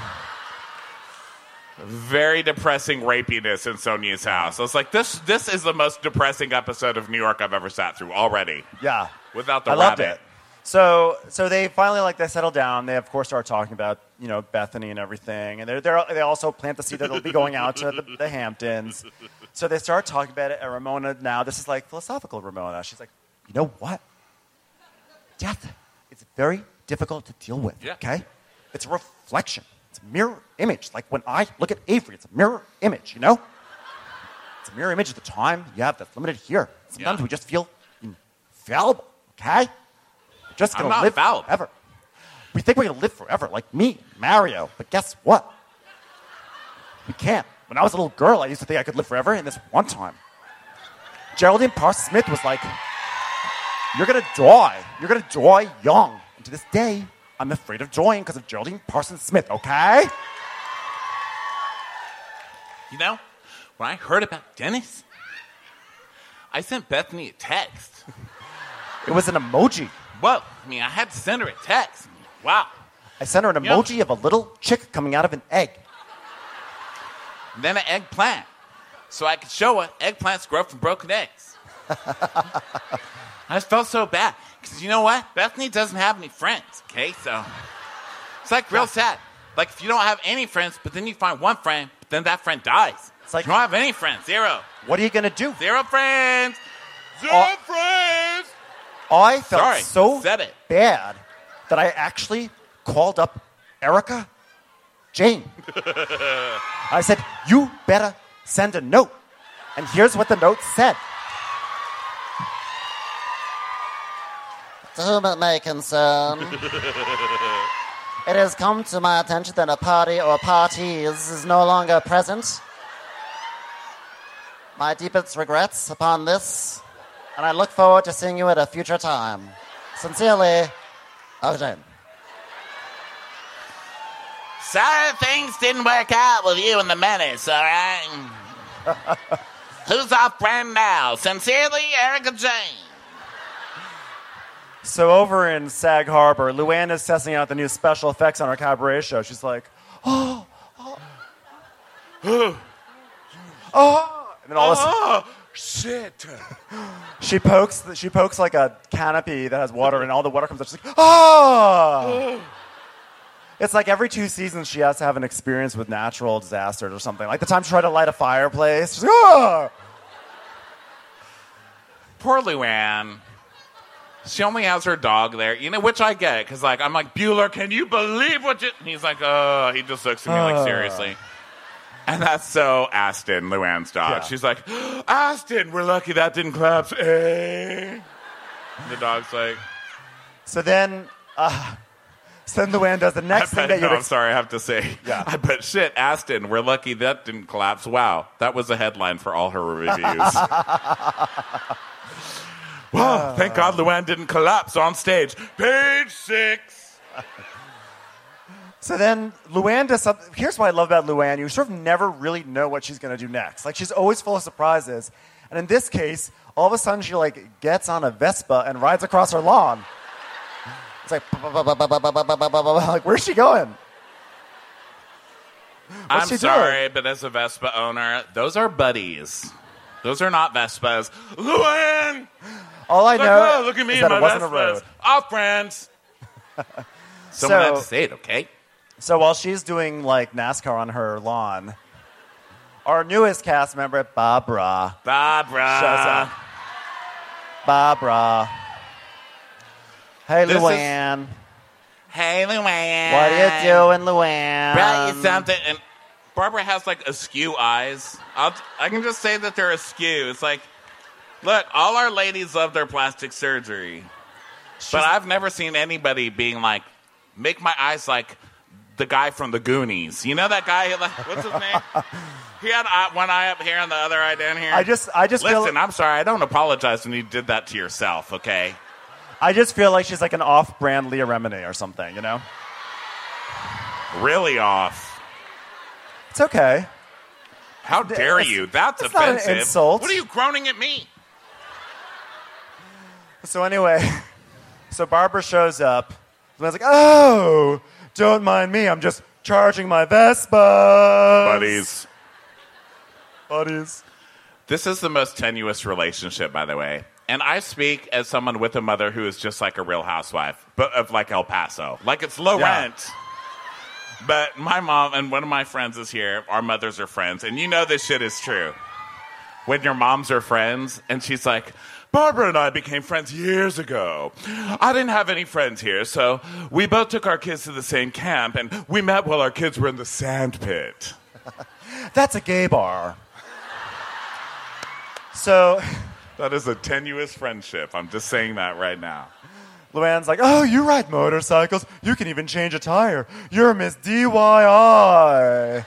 Very depressing rapiness in Sonia's house. I was like, this this is the most depressing episode of New York I've ever sat through already. Yeah. Without the I loved rabbit. it. So, so they finally, like, they settle down. They, of course, start talking about, you know, Bethany and everything. And they're, they're, they also plant the seed that they'll be going out to the, the Hamptons. So they start talking about it. And Ramona now, this is like philosophical Ramona. She's like, you know what? Death is very difficult to deal with, yeah. okay? It's a reflection. It's a mirror image. Like when I look at Avery, it's a mirror image, you know? It's a mirror image of the time you have that's limited here. Sometimes Yeah. we just feel infallible, okay? Just I'm gonna not live fallible. forever. We think we're gonna live forever, like me, Mario. But guess what? We can't. When I was a little girl, I used to think I could live forever, and this one time, Geraldine Parsons Smith was like, "You're gonna die. You're gonna die young." And to this day, I'm afraid of dying because of Geraldine Parsons Smith. Okay? You know, when I heard about Dennis, I sent Bethany a text. It was an emoji. Well, I mean, I had to send her a text. Wow. I sent her an emoji of a little chick coming out of an egg. Then an eggplant. So I could show her eggplants grow from broken eggs. I just felt so bad. Because you know what? Bethany doesn't have any friends, okay? So it's like real sad. Like if you don't have any friends, but then you find one friend, but then that friend dies. It's like you don't have any friends. Zero. What are you going to do? Zero friends. Zero Uh, friends. I felt Sorry, so said it. bad that I actually called up Erica Jane. I said, you better send a note. And here's what the note said. To whom it may concern, it has come to my attention that a party or parties is no longer present. My deepest regrets upon this, and I look forward to seeing you at a future time. Sincerely, Eugene. Sorry things didn't work out with you and the menace, all right? Who's our friend now? Sincerely, Erica Jane. So over in Sag Harbor, Luann is testing out the new special effects on her cabaret show. She's like, oh, oh, oh. And then all of a sudden, Oh, shit. she pokes, the, she pokes like a canopy that has water, and all the water comes up. She's like, oh. It's like every two seasons she has to have an experience with natural disasters or something. Like the time she tried to light a fireplace. She's like, oh. Poor Luann. She only has her dog there, you know, which I get, because, like, I'm like, Bueller, can you believe what you... And he's like, oh, he just looks at me like, Uh. seriously. And that's so Aston, Luann's dog. Yeah. She's like, Aston, we're lucky that didn't collapse. Eh? The dog's like... So then, uh, so then Luann does the next I thing bet, that no, you'd I'm ex- sorry, I have to say. Yeah. I bet, shit, Aston, we're lucky that didn't collapse. Wow, that was a headline for all her reviews. Wow, thank God Luann didn't collapse on stage. Page six. So then Luann does something. Here's what I love about Luann. You sort of never really know what she's going to do next. Like, she's always full of surprises. And in this case, all of a sudden she, like, gets on a Vespa and rides across her lawn. It's like, like, where's she going? What's I'm she sorry, but as a Vespa owner, those are buddies. Those are not Vespas. Luann! All I Look, know oh, look at me is and that my it wasn't a Vespas. road. Our friends. Someone So- had to say it, okay? So while she's doing like NASCAR on her lawn, our newest cast member, Barbara, Barbara, shows up. Barbara. Hey, This is- Luann. Hey, Luann. What are you doing, Luann? Brought you something. And Barbara has like askew eyes. I'll, I can just say that they're askew. It's like, look, all our ladies love their plastic surgery. But I've never seen anybody being like, make my eyes like the guy from the Goonies. You know that guy? Like, what's his name? He had eye- one eye up here and the other eye down here. I just, I just Listen, feel, I'm sorry. I don't apologize when you did that to yourself, okay? I just feel like she's like an off-brand Leah Remini or something, you know? Really off. It's okay. How dare It's- you? That's it's not an offensive. insult. What are you groaning at me? So anyway, so Barbara shows up. And I was like, oh, don't mind me. I'm just charging my Vespa. Buddies. Buddies. This is the most tenuous relationship, by the way. And I speak as someone with a mother who is just like a real housewife, but of like El Paso. Like it's low Yeah. rent. But my mom and one of my friends is here. Our mothers are friends. And you know this shit is true. When your moms are friends, and she's like, Barbara and I became friends years ago. I didn't have any friends here, so we both took our kids to the same camp, and we met while our kids were in the sand pit. That's a gay bar. So That is a tenuous friendship. I'm just saying that right now. Luann's like, oh, you ride motorcycles. You can even change a tire. You're Miss D Y I.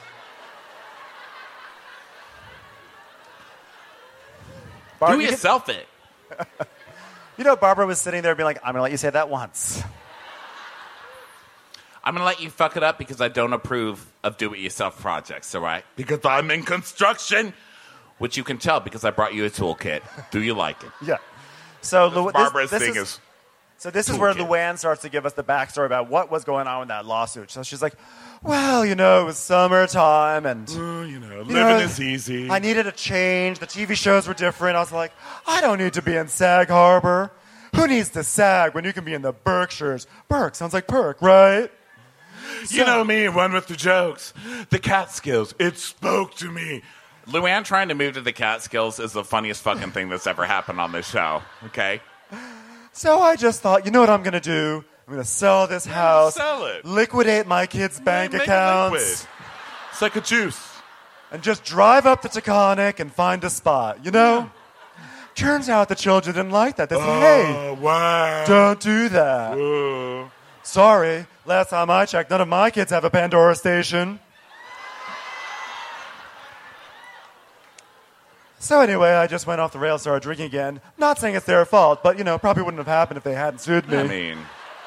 Bar- Do you, yourself it. can- you know, Barbara was sitting there being like, I'm going to let you say that once. I'm going to let you fuck it up because I don't approve of do-it-yourself projects, all right? Because I'm in construction, which you can tell because I brought you a toolkit. Do you like it? Yeah. So Lu- Barbara's this, this thing is, is... So this is where toolkit. Luann starts to give us the backstory about what was going on with that lawsuit. So she's like, well, you know, it was summertime and... Oh, you know, you living know, is easy. I needed a change. The T V shows were different. I was like, I don't need to be in Sag Harbor. Who needs to sag when you can be in the Berkshires? Berk sounds like perk, right? You know me, one with the jokes. The Catskills, it spoke to me. Luann trying to move to the Catskills is the funniest fucking thing that's ever happened on this show, okay? So I just thought, you know what I'm going to do? I'm going to sell this house. Sell it. Liquidate my kids' bank Make it accounts. liquid. It's like a juice. And just drive up to Taconic and find a spot, you know? Turns out the children didn't like that. They said, hey, Oh, wow. don't do that. Whoa. Sorry, last time I checked, none of my kids have a Pandora station. So anyway, I just went off the rails, started drinking again. Not saying it's their fault, but, you know, probably wouldn't have happened if they hadn't sued me. I mean,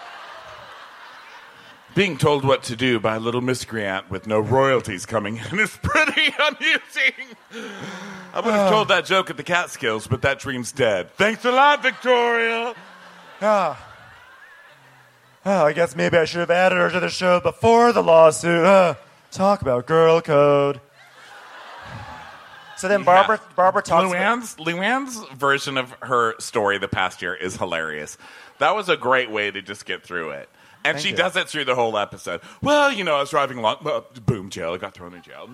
being told what to do by a little miscreant with no royalties coming in is pretty amusing. I would have told that joke at the Catskills, but that dream's dead. Thanks a lot, Victoria. Ah. Oh, I guess maybe I should have added her to the show before the lawsuit. Uh, talk about girl code. So then Barbara, Yeah. Barbara talks about... Luann's, Luann's version of her story the past year is hilarious. That was a great way to just get through it. And Thank she you. does it through the whole episode. Well, you know, I was driving along, uh, boom, jail, I got thrown in jail.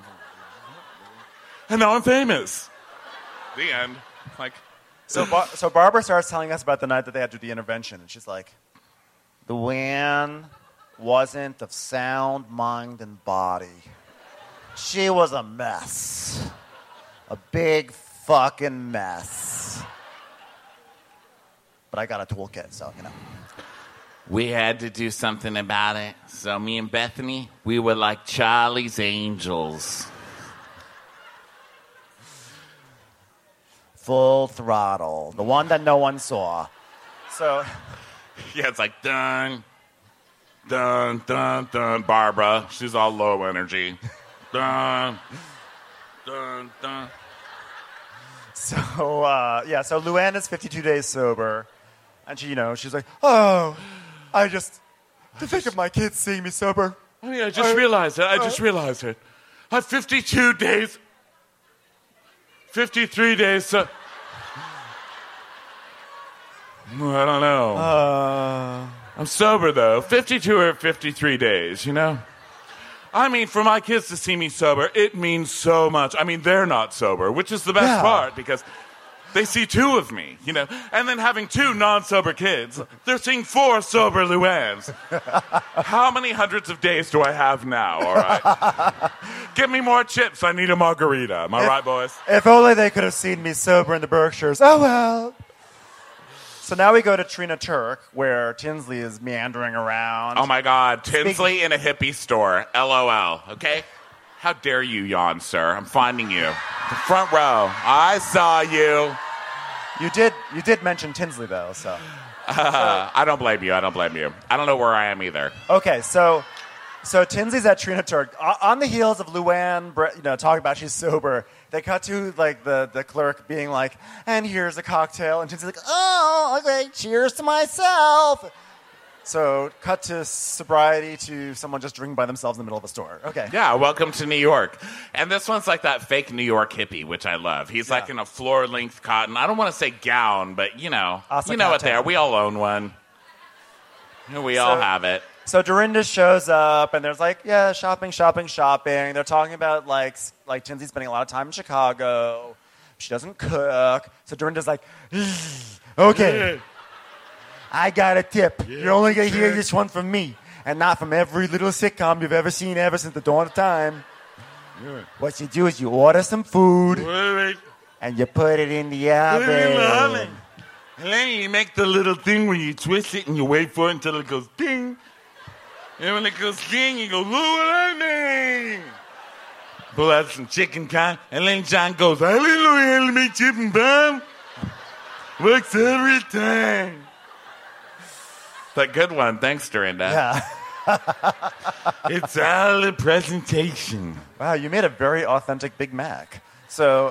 And now I'm famous. The end. Like, So, Bar- so Barbara starts telling us about the night that they had to do the intervention, and she's like, Luann wasn't of sound mind and body. She was a mess. A big fucking mess. But I got a toolkit, so, you know. We had to do something about it. So me and Bethany, we were like Charlie's Angels. Full throttle. The one that no one saw. So, yeah, it's like, dun, dun, dun, dun. Barbara, she's all low energy. Dun, dun, dun. so uh, yeah, so Luann is fifty-two days sober. And she, you know, she's like, oh, I just, to think of my kids seeing me sober. Oh, yeah, I just realized it. I just realized it. I have fifty-two days, fifty-three days. So I don't know. Uh, I'm sober, though. fifty-two or fifty-three days, you know? I mean, for my kids to see me sober, it means so much. I mean, they're not sober, which is the best Yeah. part, because they see two of me, you know? And then having two non-sober kids, they're seeing four sober Luanns. How many hundreds of days do I have now, all right? Give me more chips. I need a margarita. Am I If- right, boys? If only they could have seen me sober in the Berkshires. Oh, well. So now we go to Trina Turk, where Tinsley is meandering around. Oh, my God. Tinsley in a hippie store. L O L, okay? How dare you yawn, sir? I'm finding you. The front row. I saw you. You did you did mention Tinsley, though, so. Uh, I don't blame you. I don't blame you. I don't know where I am either. Okay, so so Tinsley's at Trina Turk. O- On the heels of Luann, Bre- you know, talking about she's sober, they cut to, like, the, the clerk being like, and here's a cocktail. And Tinsley's like, oh, okay, cheers to myself. So cut to sobriety to someone just drinking by themselves in the middle of the store. Okay. Yeah, welcome to New York. And this one's like that fake New York hippie, which I love. He's like in a floor-length cotton. I don't want to say gown, but, you know, Asa you know what cotton. they are. We all own one. We all So- have it. So Dorinda shows up, and there's like, yeah, shopping, shopping, shopping. They're talking about, like, s- like Tinsley spending a lot of time in Chicago. She doesn't cook. So Dorinda's like, okay, I got a tip. You're only going to hear this one from me, and not from every little sitcom you've ever seen ever since the dawn of time. What you do is you order some food, and you put it in the oven. And then you make the little thing where you twist it and you wait for it until it goes ding. And when it goes ding, you go, Lord, lightning. Pull out some chicken con. And then John goes, hallelujah, let me chicken bomb. Works every time. It's a good one. Thanks, Dorinda. Yeah. It's all a presentation. Wow, you made a very authentic Big Mac. So,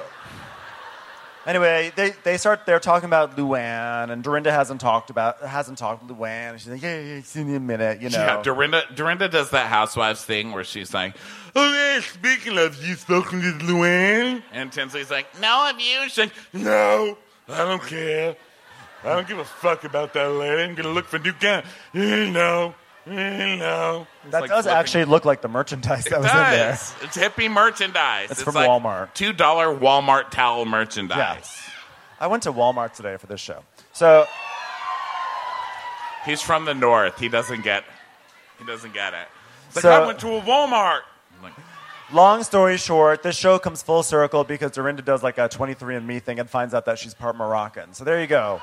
anyway, they, they start. They're talking about Luann, and Dorinda hasn't talked about hasn't talked to Luann. And she's like, yeah, yeah, see me in a minute, you know. Yeah, Dorinda, Dorinda does that housewives thing where she's like, oh, yeah, speaking of, you spoken to Luann? And Tinsley's like, no, have you? She's like, no, I don't care. I don't give a fuck about that lady. I'm going to look for new guy. You know, you know. It's That like does flipping- actually look like the merchandise that It was in there. does. It's hippie merchandise. It's It's from like Walmart. two dollar Walmart towel merchandise. Yeah. I went to Walmart today for this show. So He's from the north. He doesn't get He doesn't get it. It's like, So- I went to a Walmart. I'm like, long story short, this show comes full circle because Dorinda does like a twenty-three and me thing and finds out that she's part Moroccan. So there you go.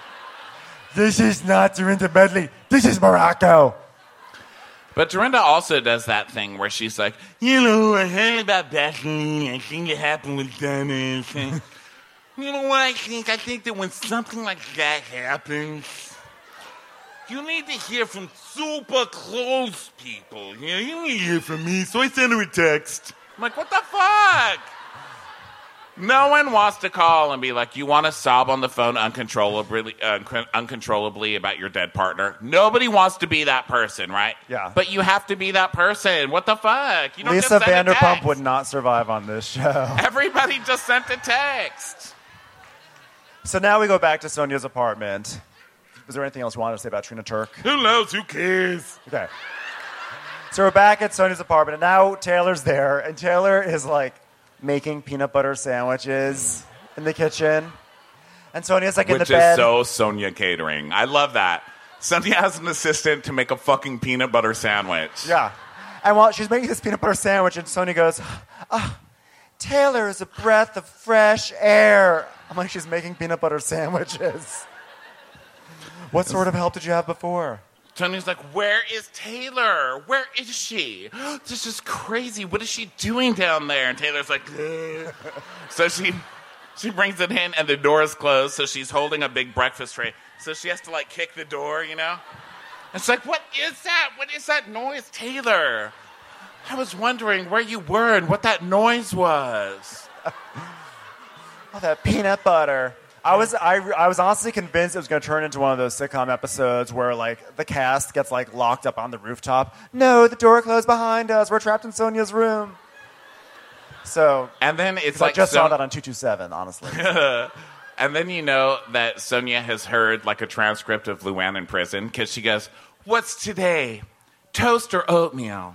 This is not Dorinda Medley. This is Morocco. But Dorinda also does that thing where she's like, you know, I heard about Bethany. I think it happened with Dennis. And you know what I think? I think that when something like that happens, you need to hear from super close people. You know, you need to hear from me. So I sent her a text. I'm like, what the fuck? No one wants to call and be like, you want to sob on the phone uncontrollably, uh, uncontrollably about your dead partner. Nobody wants to be that person, right? Yeah. But you have to be that person. What the fuck? You don't Lisa just send a Vanderpump text. would not survive on this show. Everybody just sent a text. So now we go back to Sonia's apartment. Was there anything else you wanted to say about Trina Turk? Who knows? Who cares? Okay. So we're back at Sonia's apartment, and now Taylor's there, and Taylor is like making peanut butter sandwiches in the kitchen. And Sonia's like in Which the bed. is so Sonia catering. I love that. Sonia has an assistant to make a fucking peanut butter sandwich. Yeah. And while she's making this peanut butter sandwich, and Sonia goes, oh, Taylor is a breath of fresh air. I'm like, she's making peanut butter sandwiches. What sort of help did you have before? Tony's like, where is Taylor? Where is she? This is crazy. What is she doing down there? And Taylor's like, ugh. So she she brings it in, and the door is closed, so she's holding a big breakfast tray. So she has to, like, kick the door, you know? And she's like, what is that? What is that noise, Taylor? I was wondering where you were and what that noise was. Oh, that peanut butter. I was I, I was honestly convinced it was going to turn into one of those sitcom episodes where like the cast gets like locked up on the rooftop. No, the door closed behind us. We're trapped in Sonia's room. So And then it's 'cause like I just Son- saw that on two two seven, honestly. And then you know that Sonia has heard like a transcript of Luann in prison because she goes, What's today? Toast or oatmeal?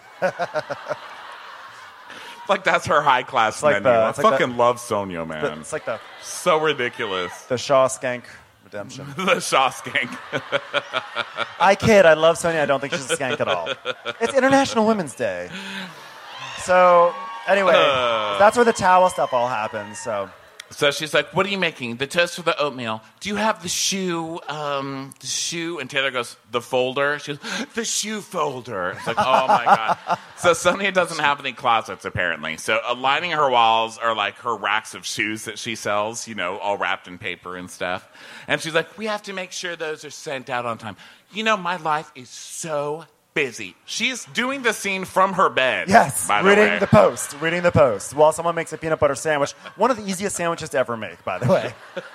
Like, that's her high-class like menu. the- I it's like fucking the- love Sonia, man. The- it's like the so ridiculous. the Shaw Skank redemption. The Shaw Skank. I kid. I love Sonia. I don't think she's a skank at all. It's International Women's Day. So, anyway, Uh. that's where the towel stuff all happens. So, So she's like, what are you making? The toast or the oatmeal? Do you have the shoe, um, the shoe? And Taylor goes, the folder? She goes, the shoe folder. It's like, oh my God. So Sonia doesn't have any closets, apparently. So uh, lining her walls are like her racks of shoes that she sells, you know, all wrapped in paper and stuff. And she's like, we have to make sure those are sent out on time. You know, my life is so busy. She's doing the scene from her bed. yes, by the reading way. the post, reading the post while someone makes a peanut butter sandwich. One of the easiest sandwiches to ever make, by the way.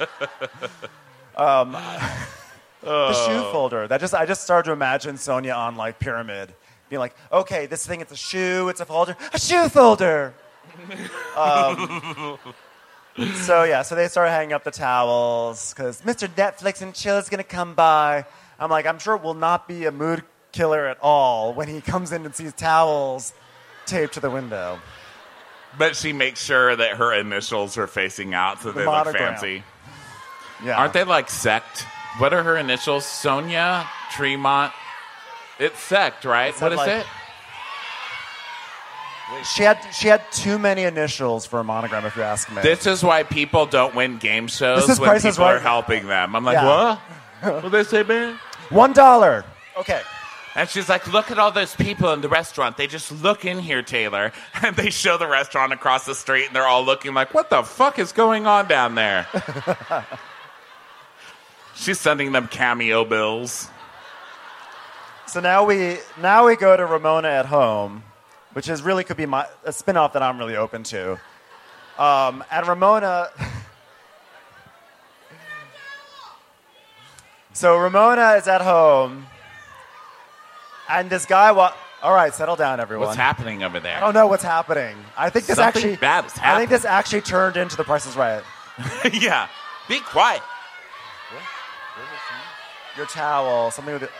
um, the shoe folder. That just I just started to imagine Sonia on like Pyramid, being like, okay, this thing, it's a shoe, it's a folder, a shoe folder. um, so yeah, so they started hanging up the towels because Mister Netflix and Chill is gonna come by. I'm like, I'm sure it will not be a mood killer at all when he comes in and sees towels taped to the window. But she makes sure that her initials are facing out so The they look monogram. fancy. Yeah. Aren't they like sect? What are her initials? Sonia Tremont. It's sect, right? It What said, is like- it? She had she had too many initials for a monogram, if you ask me. This is why people don't win game shows This is when Price is people are Right. helping them. I'm like, Yeah. what? What did they say, man? One dollar. Okay. And she's like, look at all those people in the restaurant. They just look in here, Taylor. And they show the restaurant across the street, and they're all looking like, what the fuck is going on down there? She's sending them cameo bills. So now we now we go to Ramona at Home, which is really could be my a spinoff that I'm really open to. Um, at Ramona. So Ramona is at home, and this guy. Wa- All right, settle down, everyone. What's happening over there? I don't know what's happening. I think this Something actually. bad is I happening. think this actually turned into The Price is Right. Yeah. Be quiet. Your towel, something with it.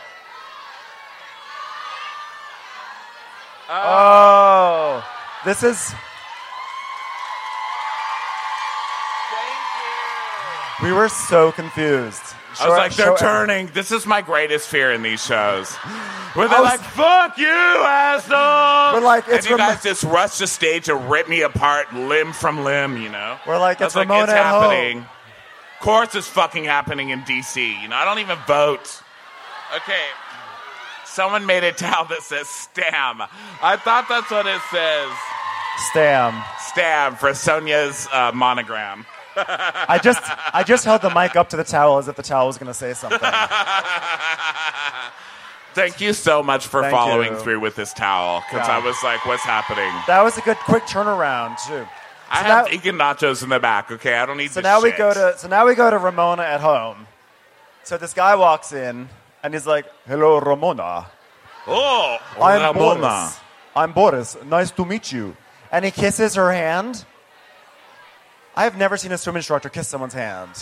Oh. Oh, this is. We were so confused. I was like, they're Show- turning. This is my greatest fear in these shows. Where I they're was- like, fuck you, asshole. We're like, it's and you Ram- guys just rush the stage and rip me apart limb from limb, you know? We're like, I it's was like, Ramona it's at home. happening. Of course it's fucking happening in D C. You know, I don't even vote. Okay. Someone made a towel that says Stam. I thought that's what it says. Stam. Stam for Sonia's uh, monogram. I just I just held the mic up to the towel as if the towel was going to say something. Thank you so much for Thank following you. through with this towel, because Yeah. I was like, what's happening? That was a good quick turnaround too. I So have now- vegan nachos in the back, okay? I don't need So this now we shit. go to so now we go to Ramona at home. So this guy walks in and he's like, "Hello, Ramona. Oh, I'm Ramona. Boris. I'm Boris. Nice to meet you." And he kisses her hand. I have never seen a swim instructor kiss someone's hand.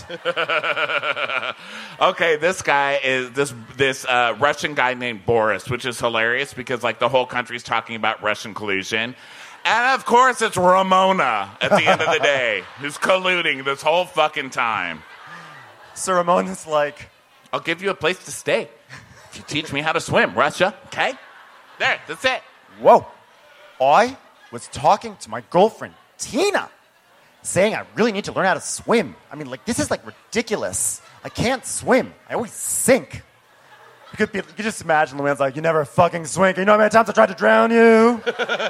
Okay, this guy is this this uh, Russian guy named Boris, which is hilarious because like the whole country's talking about Russian collusion. And of course it's Ramona at the end of the day who's colluding this whole fucking time. So Ramona's like, I'll give you a place to stay if you teach me how to swim, Russia, okay? There, that's it. "Whoa, I was talking to my girlfriend, Tina, saying I really need to learn how to swim. I mean, like, this is, like, ridiculous. I can't swim. I always sink." You could, be, you could just imagine the man's like, "You never fucking swim. You know how many times I tried to drown you?"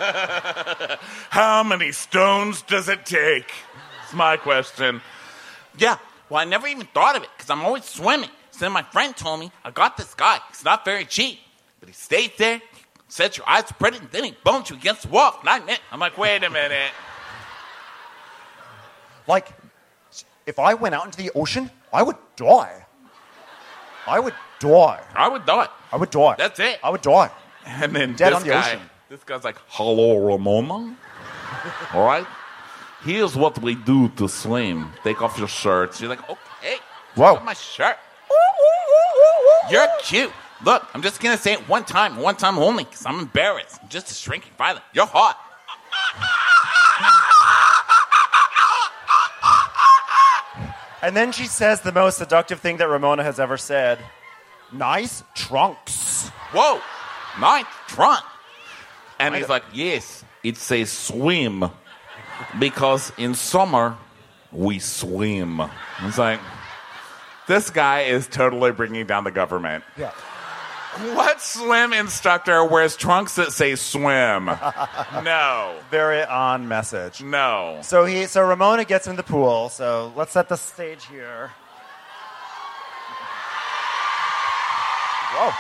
How many stones does it take? It's my question. Yeah, well, I never even thought of it because I'm always swimming. So then my friend told me, I got this guy. He's not very cheap, but he stayed there, said your eyes are pretty, and then he bumped you against the wall for nine minutes. I'm like, wait a minute. Like, if I went out into the ocean, I would die. I would die. I would die. I would die. That's it. I would die. And then Dead this on the guy, ocean. this guy's like, hello, Ramona. All right? Here's what we do to swim. Take off your shirt. You're like, okay. Whoa. Take off my shirt. You're cute. look, I'm just going to say it one time, one time only, because I'm embarrassed. I'm just a shrinking violet. You're hot. And then she says the most seductive thing that Ramona has ever said. Nice trunks. Whoa, nice trunk. And he's like, yes, it's a swim. Because in summer, we swim. It's like, This guy is totally bringing down the government. Yeah. What swim instructor wears trunks that say swim? No. Very on message. No. So he, so Ramona gets in the pool. So let's set the stage here. Whoa.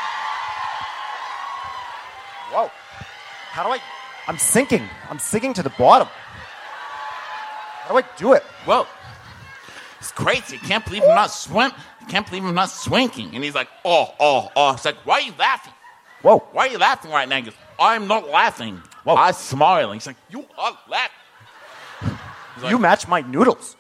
Whoa. How do I? I'm sinking. I'm sinking to the bottom. How do I do it? Whoa. It's crazy. I can't believe I'm not swim. I can't believe I'm not swinking. And he's like, oh, oh, oh. It's like, why are you laughing? Whoa. Why are you laughing right now? He goes, I'm not laughing. Whoa. I'm smiling. He's like, you are laughing. Like, you match my noodles.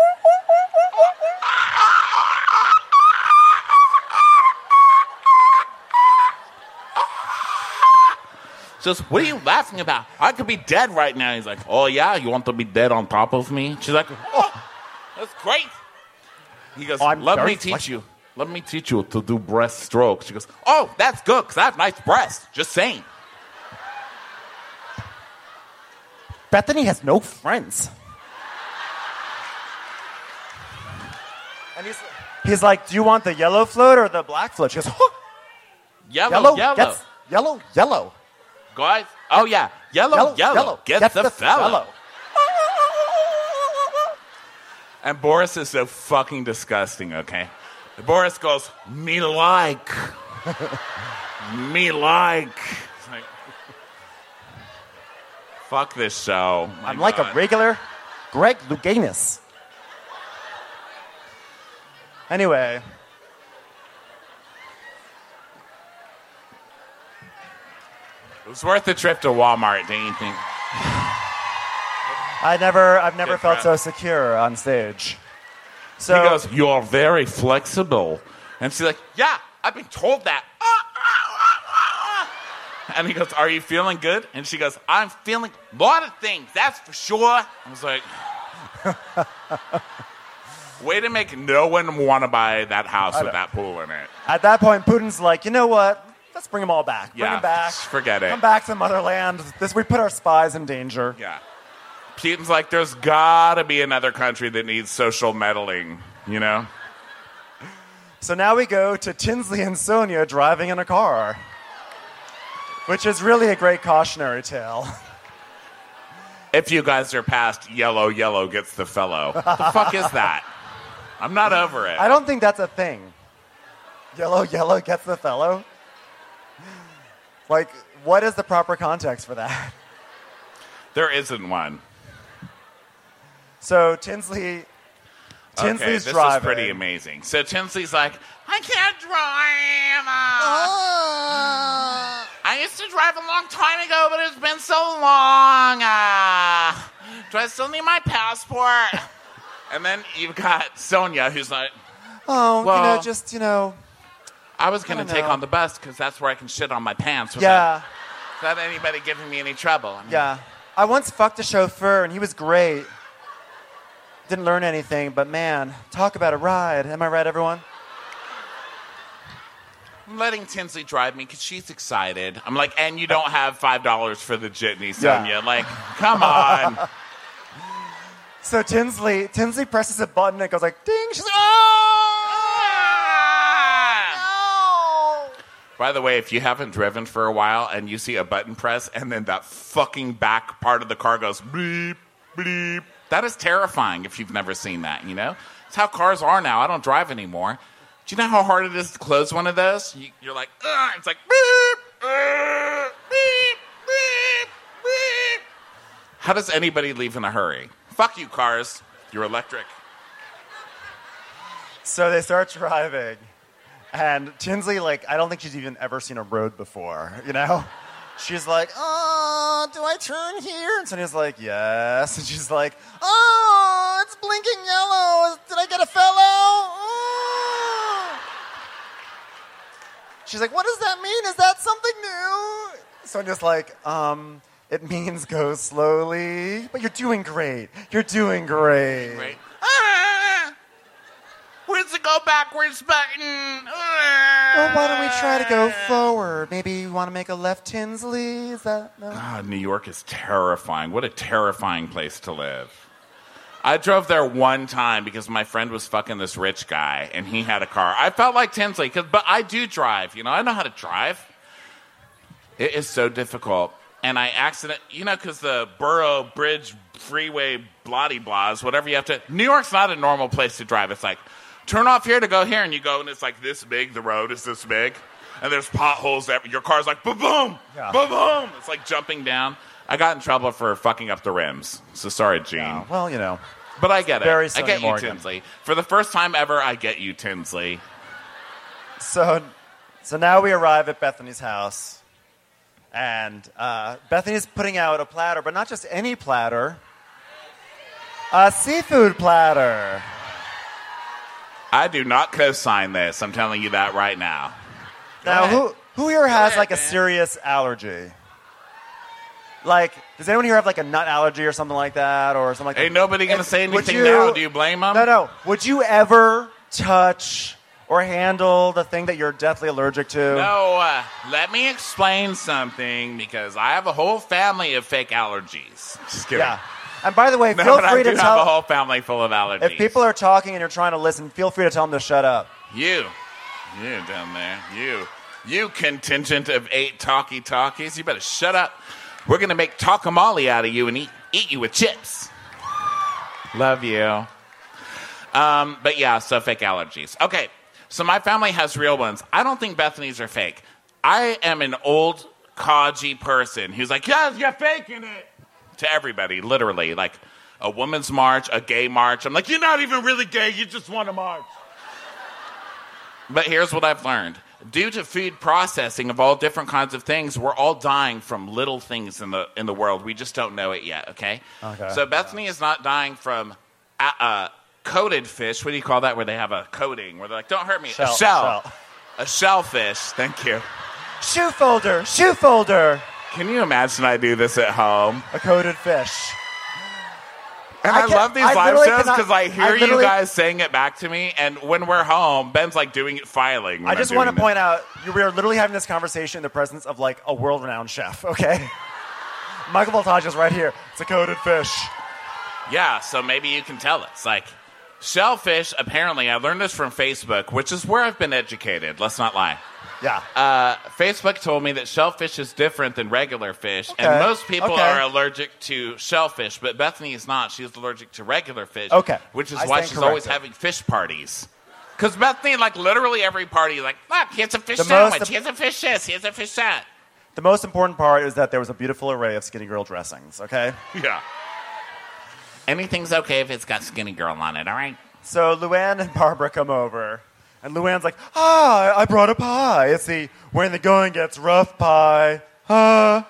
Says, what are you laughing about? I could be dead right now. He's like, oh, yeah? You want to be dead on top of me? She's like, oh, that's great. He goes, I'm let very me teach flexible. you. Let me teach you to do breast strokes. She goes, oh, that's good, because I have nice breasts. Just saying. Bethany has no friends. And he's, he's like, do you want the yellow float or the black float? She goes, huh. Yellow, yellow, yellow. Gets, yellow, yellow. Guys, oh, yeah. Yellow, yellow. Yellow, yellow. Gets, Gets the, the fellow. fellow. And Boris is so fucking disgusting, okay? Boris goes, me like. me like. It's like, fuck this show. My I'm like God. a regular Greg Louganis. Anyway. It was worth the trip to Walmart, don't you think? I never, I've never Good felt crap. so secure on stage. So He goes, you're very flexible. And she's like, yeah, I've been told that. And he goes, are you feeling good? And she goes, I'm feeling a lot of things, that's for sure. I was like, way to make no one want to buy that house I with know. that pool in it. At that point, Putin's like, you know what? Let's bring them all back. Bring Yeah, them back. forget it. Come back to motherland. This, we put our spies in danger. Yeah. Putin's like, there's gotta be another country that needs social meddling, you know? So now we go to Tinsley and Sonia driving in a car, which is really a great cautionary tale. If you guys are past yellow, yellow gets the fellow. What the fuck is that? I'm not over it. I don't think that's a thing. Yellow, yellow gets the fellow? Like, what is the proper context for that? There isn't one. So Tinsley, Tinsley's okay, this driving. is pretty amazing. So Tinsley's like, I can't drive. Uh, I used to drive a long time ago, but it's been so long. Uh, do I still need my passport? And then you've got Sonia, who's like, Oh, well, you know, just, you know. I was going I to don't take know. on the bus because that's where I can shit on my pants without, Yeah, without anybody giving me any trouble. I mean, yeah. I once fucked a chauffeur, and he was great. Didn't learn anything, but man, talk about a ride. Am I right, everyone? I'm letting Tinsley drive me because she's excited. I'm like, and you don't have five dollars for the jitney, Sonia. Yeah. Like, come on. So Tinsley, Tinsley presses a button, and it goes like, ding. She's like, oh! No! By the way, if you haven't driven for a while and you see a button press and then that fucking back part of the car goes bleep, bleep, that is terrifying if you've never seen that, you know? It's how cars are now. I don't drive anymore. Do you know how hard it is to close one of those? You, you're like, ugh, it's like, beep, uh, beep, beep, beep. How does anybody leave in a hurry? Fuck you, cars. You're electric. So they start driving, and Tinsley, like, I don't think she's even ever seen a road before, you know? She's like, oh, do I turn here? And Sonia's like, yes. And she's like, oh, it's blinking yellow. Did I get a fellow? Oh. She's like, what does that mean? Is that something new? Sonia's like, um, it means go slowly. But you're doing great. You're doing great. Right. Ah, where's the go backwards button? Ah. Well, why don't we try to go forward? Maybe you want to make a left, Tinsley? Is that no? God, New York is terrifying. What a terrifying place to live. I drove there one time because my friend was fucking this rich guy, and he had a car. I felt like Tinsley, cause, but I do drive. You know, I know how to drive. It is so difficult. And I accident, you know, because the borough, bridge, freeway, blotty-blahs, whatever you have to... New York's not a normal place to drive. It's like, turn off here to go here, and you go, and it's like this big. The road is this big. And there's potholes. Every, your car's like, ba-boom, Yeah. ba-boom. It's like jumping down. I got in trouble for fucking up the rims. So sorry, Gene. Yeah, well, you know. But I get it. Very I Sonia get you, Morgan. Tinsley. For the first time ever, I get you, Tinsley. So, so now we arrive at Bethany's house. And uh, Bethany's putting out a platter, but not just any platter. A seafood platter. I do not co-sign this. I'm telling you that right now. Now, who who here has like a serious allergy? Like, does anyone here have like a nut allergy or something like that, or something like that? Ain't nobody gonna If- say would anything you- now. Do you blame them? No, no. Would you ever touch or handle the thing that you're deathly allergic to? No, uh, let me explain something, because I have a whole family of fake allergies. Just kidding. Yeah. And by the way, No, feel but free I do to have a tell whole family full of allergies. if people are talking and you're trying to listen. Feel free to tell them to shut up. You, you down there, you, you contingent of eight talkie talkies, you better shut up. We're gonna make takamali out of you and eat eat you with chips. Love you. Um, but yeah, so fake allergies. Okay, so my family has real ones. I don't think Bethany's are fake. I am an old, codgy person who's like, yes, you're faking it. To everybody, literally. Like a women's march, a gay march. I'm like, you're not even really gay, you just want to march. But here's what I've learned. Due to food processing of all different kinds of things, we're all dying from little things in the in the world. We just don't know it yet, okay? Okay. So Bethany is not dying from uh, uh, coated fish. What do you call that, where they have a coating? Where they're like, don't hurt me. Shell, a shell. shell. A shellfish. Thank you. Shoe folder, shoe folder. Can you imagine I do this at home? A coated fish. And I I, can't- love these I live literally shows cannot- because I hear I you literally- guys saying it back to me, and when we're home, Ben's like doing it, filing. when I I'm just want to doing point out, you- we are literally having this conversation in the presence of like a world-renowned chef, okay? Michael Voltage is right here. It's a coated fish. it. Yeah, so maybe you can tell us. Like, shellfish, apparently, I learned this from Facebook, which is where I've been educated. Let's not lie. Yeah. Uh, Facebook told me that shellfish is different than regular fish, Okay, and most people okay. are allergic to shellfish, but Bethany is not. She's allergic to regular fish, Okay, which is I why stand she's always corrected. having fish parties. Because Bethany, like literally every party, like, look, here's a fish The most- sandwich, here's a fish this, here's a fish that. The most important part is that there was a beautiful array of Skinny Girl dressings, okay? Yeah. Anything's okay if it's got Skinny Girl on it, all right? So Luann and Barbara come over, and Luann's like, ah, I brought a pie. It's the when the going gets rough pie. Huh?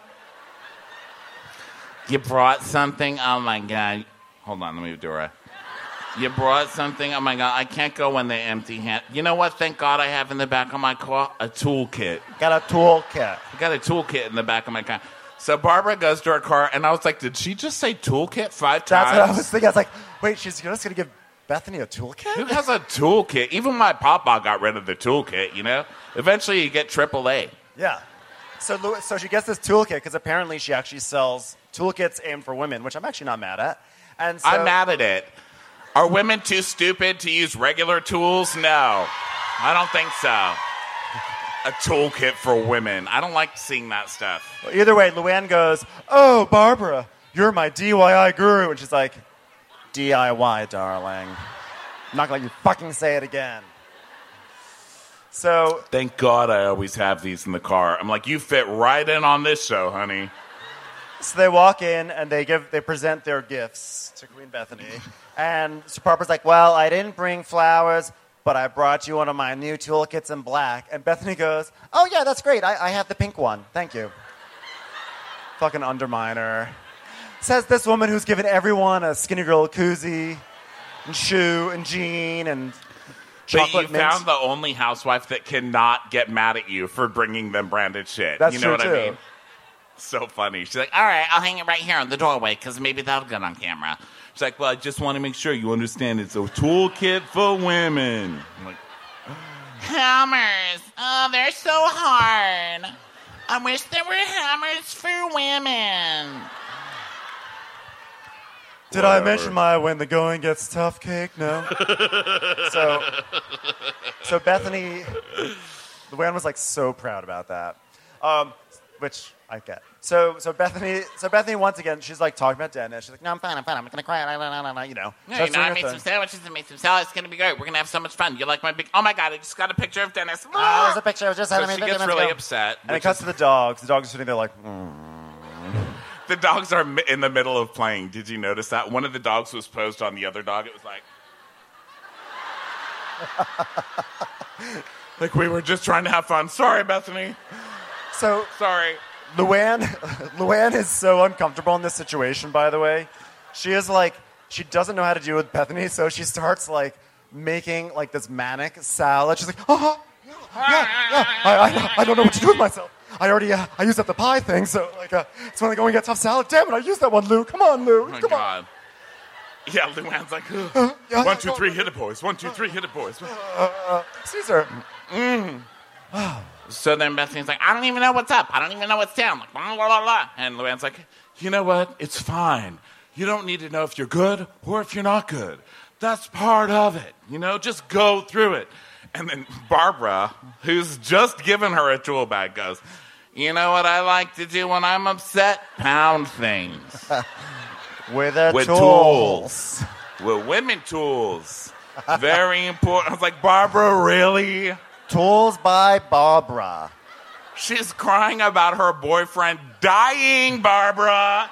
You brought something? Oh, my God. Hold on, let me do it. You brought something? Oh, my God. I can't go in the empty hand. You know what? Thank God I have in the back of my car a toolkit. Got a toolkit. I got a toolkit in the back of my car. So Barbara goes to her car, and I was like, did she just say toolkit five That's times? what I was thinking. I was like, wait, she's just going to give Bethany a toolkit? Who has a toolkit? Even my papa got rid of the toolkit, you know? Eventually you get triple A. Yeah. So, Lu- so she gets this toolkit because apparently she actually sells toolkits aimed for women, which I'm actually not mad at. And so, I'm mad at it. Are women too stupid to use regular tools? No. I don't think so. A toolkit for women. I don't like seeing that stuff. Well, either way, Luann goes, oh, Barbara, you're my D I Y guru. And she's like, D I Y, darling. I'm not going to let you fucking say it again. So, Thank God I always have these in the car. I'm like, you fit right in on this show, honey. so they walk in and they give, they present their gifts to Queen Bethany. And so Barbara's like, well, I didn't bring flowers, but I brought you one of my new toolkits in black. And Bethany goes, oh, yeah, that's great. I, I have the pink one. Thank you. Fucking underminer. Says this woman who's given everyone a Skinny Girl koozie and shoe and jean and chocolate you mint. found the only housewife that cannot get mad at you for bringing them branded shit. That's you know true, what too. I mean? So funny. She's like, all right, I'll hang it right here on the doorway because maybe that'll get on camera. She's like, well, I just want to make sure you understand it's a toolkit for women. I'm like, Hammers. Oh, they're so hard. I wish there were hammers for women. Did I mention my when the going gets tough cake? No. so, so Bethany, Luann was like so proud about that, um, which I get. So, so Bethany, so Bethany once again, she's like talking about Dennis. She's like, no, I'm fine, I'm fine, I'm gonna cry, nah, nah, nah, nah, you know. No, Starts you know, doing I her made thing. some sandwiches and made some salad. It's going to be great. We're going to have so much fun. You like my big... Oh, my God, I just got a picture of Dennis. Ah, there's a picture of just so having she gets really upset. And it which cuts is- to the dogs. The dogs are sitting there like, mm. The dogs are mi- in the middle of playing. Did you notice that? One of the dogs was posed on the other dog. It was like... like we were just trying to have fun. Sorry, Bethany. So sorry. Luann, Luann is so uncomfortable in this situation, by the way. She is like, she doesn't know how to deal with Bethany, so she starts like making like this manic salad. She's like, oh, yeah, yeah, I, I, I don't know what to do with myself. I already, uh, I used up the pie thing, so like, uh, it's when I go and get tough salad. Damn it, I used that one, Lou. Come on, Lou. Oh, my Come God. on. Yeah, Luann's like, Uh, yeah, one, two, go- three, hit it, boys. One, two, three, hit it, boys. Uh, uh, Caesar. Mm. So then Bethany's like, I don't even know what's up. I don't even know what's down. Like, blah, blah, blah, blah. And Luann's like, you know what? It's fine. You don't need to know if you're good or if you're not good. That's part of it. You know, just go through it. And then Barbara, who's just given her a tool bag, goes, you know what I like to do when I'm upset? Pound things. With a With tools. tools. With women tools. Very important. I was like, Barbara, really? Tools by Barbara. She's crying about her boyfriend dying, Barbara.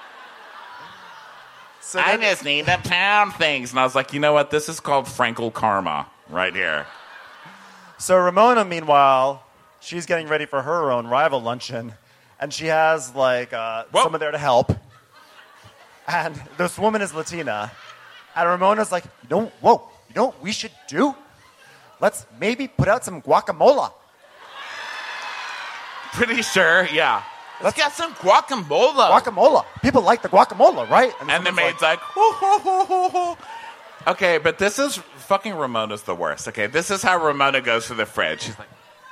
So I then- just need to pound things. And I was like, you know what? This is called Frankel karma right here. So Ramona, meanwhile, she's getting ready for her own rival luncheon, and she has like uh, someone there to help. And this woman is Latina, and Ramona's like, you know, whoa, you know what we should do? Let's maybe put out some guacamole. Pretty sure, yeah. Let's get some guacamole. Guacamole. People like the guacamole, right? And, and the someone's maid's like, hoo, hoo, hoo, hoo, hoo. Okay, but this is fucking Ramona's the worst. Okay, this is how Ramona goes to the fridge. She's like,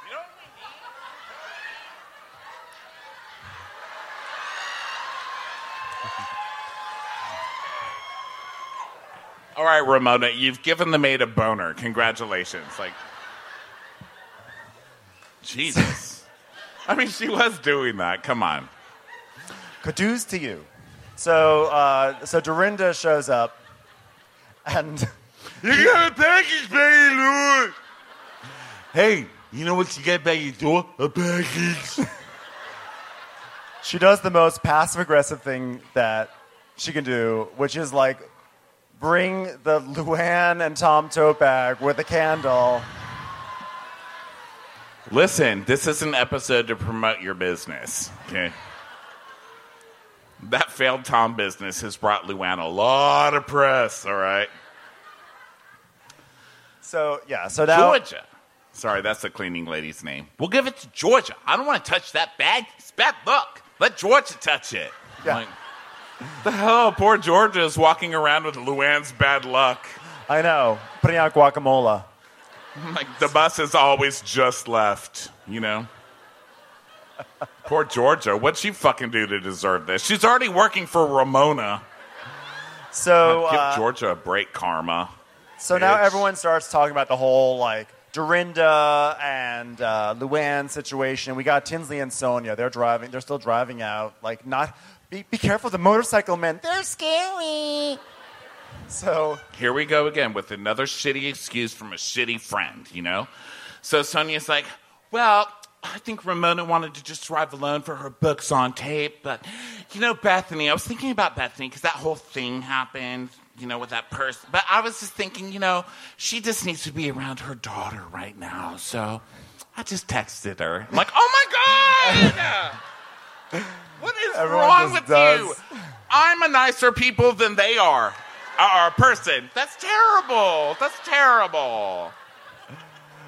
all right, Ramona, you've given the maid a boner. Congratulations. Like, Jesus. I mean, she was doing that. Come on. Kudos to you. So, uh, so Dorinda shows up, and you got a package, baby, Lord. Hey, you know what you get by your door? A package. She does the most passive-aggressive thing that she can do, which is like bring the Luann and Tom tote bag with a candle. Listen, this is an episode to promote your business, okay? That failed Tom business has brought Luann a lot of press, all right? So, yeah, so now... Georgia. Sorry, that's the cleaning lady's name. We'll give it to Georgia. I don't want to touch that bag. It's bad luck. Let Georgia touch it. Yeah. Like, the hell? Poor Georgia is walking around with Luann's bad luck. I know. Putting out guacamole. Like, the bus has always just left, you know? Poor Georgia. What'd she fucking do to deserve this? She's already working for Ramona. So, God, give uh, Georgia a break, karma. So now bitch. everyone starts talking about the whole, like, Dorinda and uh, Luann situation. We got Tinsley and Sonia. They're driving. They're still driving out. Like, not... Be, be careful, the motorcycle men. They're scary. So... Here we go again with another shitty excuse from a shitty friend, you know? So Sonia's like, well, I think Ramona wanted to just drive alone for her books on tape, but, you know, Bethany, I was thinking about Bethany because that whole thing happened, you know, with that person. But I was just thinking, you know, she just needs to be around her daughter right now, so I just texted her. I'm like, oh my God! What is Everyone wrong just with does. you? I'm a nicer people than they are. Or a person. That's terrible. That's terrible.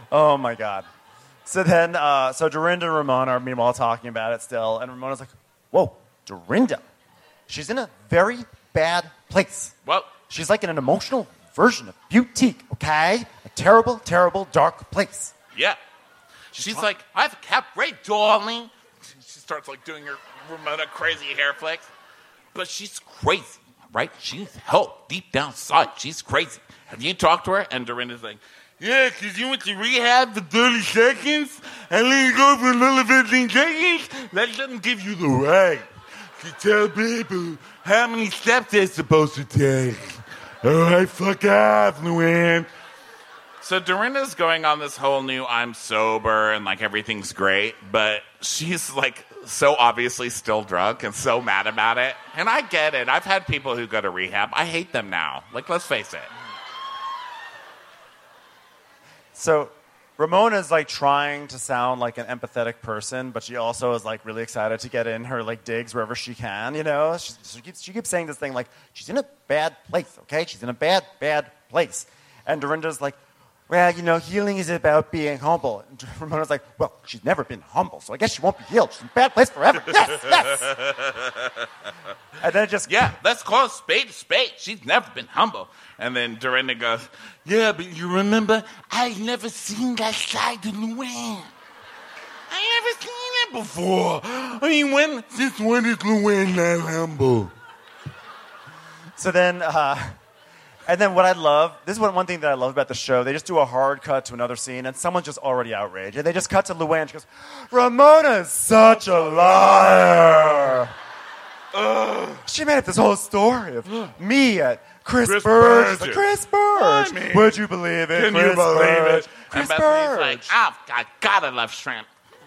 Oh, my God. So then, uh, so Dorinda and Ramona are meanwhile talking about it still, and Ramona's like, whoa, Dorinda, she's in a very bad place. Well, she's like in an emotional version of Boutique, okay? A terrible, terrible, dark place. Yeah. She's like, I have a cabaret, darling. She starts like doing her Ramona crazy hair flicks. But she's crazy, right? She needs help deep down inside. She's crazy. Have you talked to her? And Dorinda's like, yeah, because you went to rehab for thirty seconds and then you go for another fifteen seconds? That doesn't give you the right to tell people how many steps they're supposed to take. All right, fuck off, Luann. So Dorinda's going on this whole new I'm sober and like everything's great, but she's like so obviously still drunk and so mad about it. And I get it. I've had people who go to rehab. I hate them now. Like, let's face it. So Ramona's like trying to sound like an empathetic person, but she also is like really excited to get in her like digs wherever she can, you know? She, she, keeps, she keeps saying this thing like, she's in a bad place, okay? She's in a bad, bad place. And Dorinda's like, well, you know, healing is about being humble. And Ramona's like, well, she's never been humble, so I guess she won't be healed. She's in a bad place forever. Yes, yes. And then it just... Yeah, let's call a spade a spade. She's never been humble. And then Dorinda goes, yeah, but you remember, I've never seen that side to Luann. I never seen it before. I mean, when, since when is Luann that humble? So then... Uh, And then what I love, this is one, one thing that I love about the show, they just do a hard cut to another scene, and someone's just already outraged. And they just cut to Luann, she goes, Ramona's such a liar. Ugh. She made up this whole story of me at Chris, Chris Burge. Burge. Like, Chris Burge. I mean, Would you believe it? Can Chris you believe Burge. it? Chris and Burge. Bethany's like, oh, I gotta love shrimp.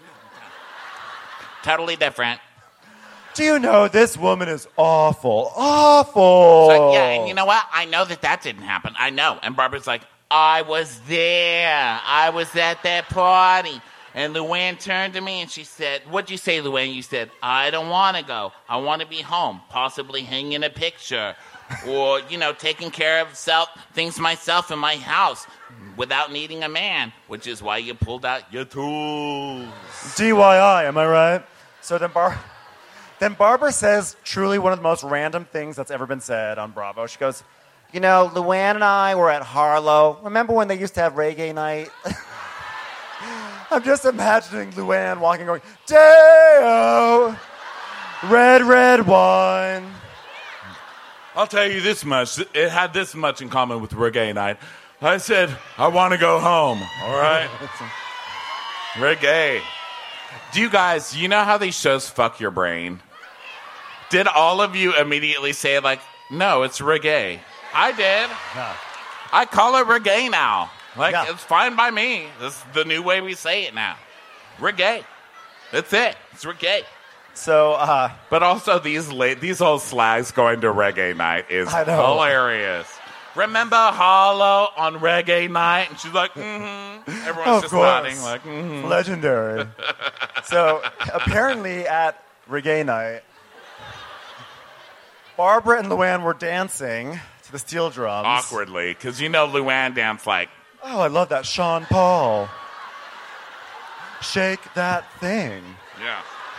Totally different. Do you know this woman is awful, awful? So, yeah, and you know what? I know that that didn't happen. I know. And Barbara's like, I was there. I was at that party. And Luann turned to me and she said, what'd you say, Luann? You said, I don't want to go. I want to be home, possibly hanging a picture or, you know, taking care of self things myself in my house without needing a man, which is why you pulled out your tools. D Y I, am I right? So then Bar... Then Barbara says truly one of the most random things that's ever been said on Bravo. She goes, you know, Luann and I were at Harlow. Remember when they used to have reggae night? I'm just imagining Luann walking going, Deo! Red, red wine. I'll tell you this much. It had this much in common with reggae night. I said, I want to go home, all right? Reggae. Do you guys, you know how these shows fuck your brain? Did all of you immediately say, like, no, it's reggae? I did. Yeah. I call it reggae now. Like, Yeah. it's fine by me. This is the new way we say it now. Reggae. That's it. It's reggae. So, uh... But also, these late, these old slags going to reggae night is I know. hilarious. Remember Harlow on reggae night? And she's like, mm-hmm. Everyone's Of just course. nodding, like, mm-hmm. Legendary. So, apparently at reggae night, Barbara and Luann were dancing to the steel drums. Awkwardly, because you know Luann danced like, Oh, I love that. Sean Paul. Shake that thing. yeah.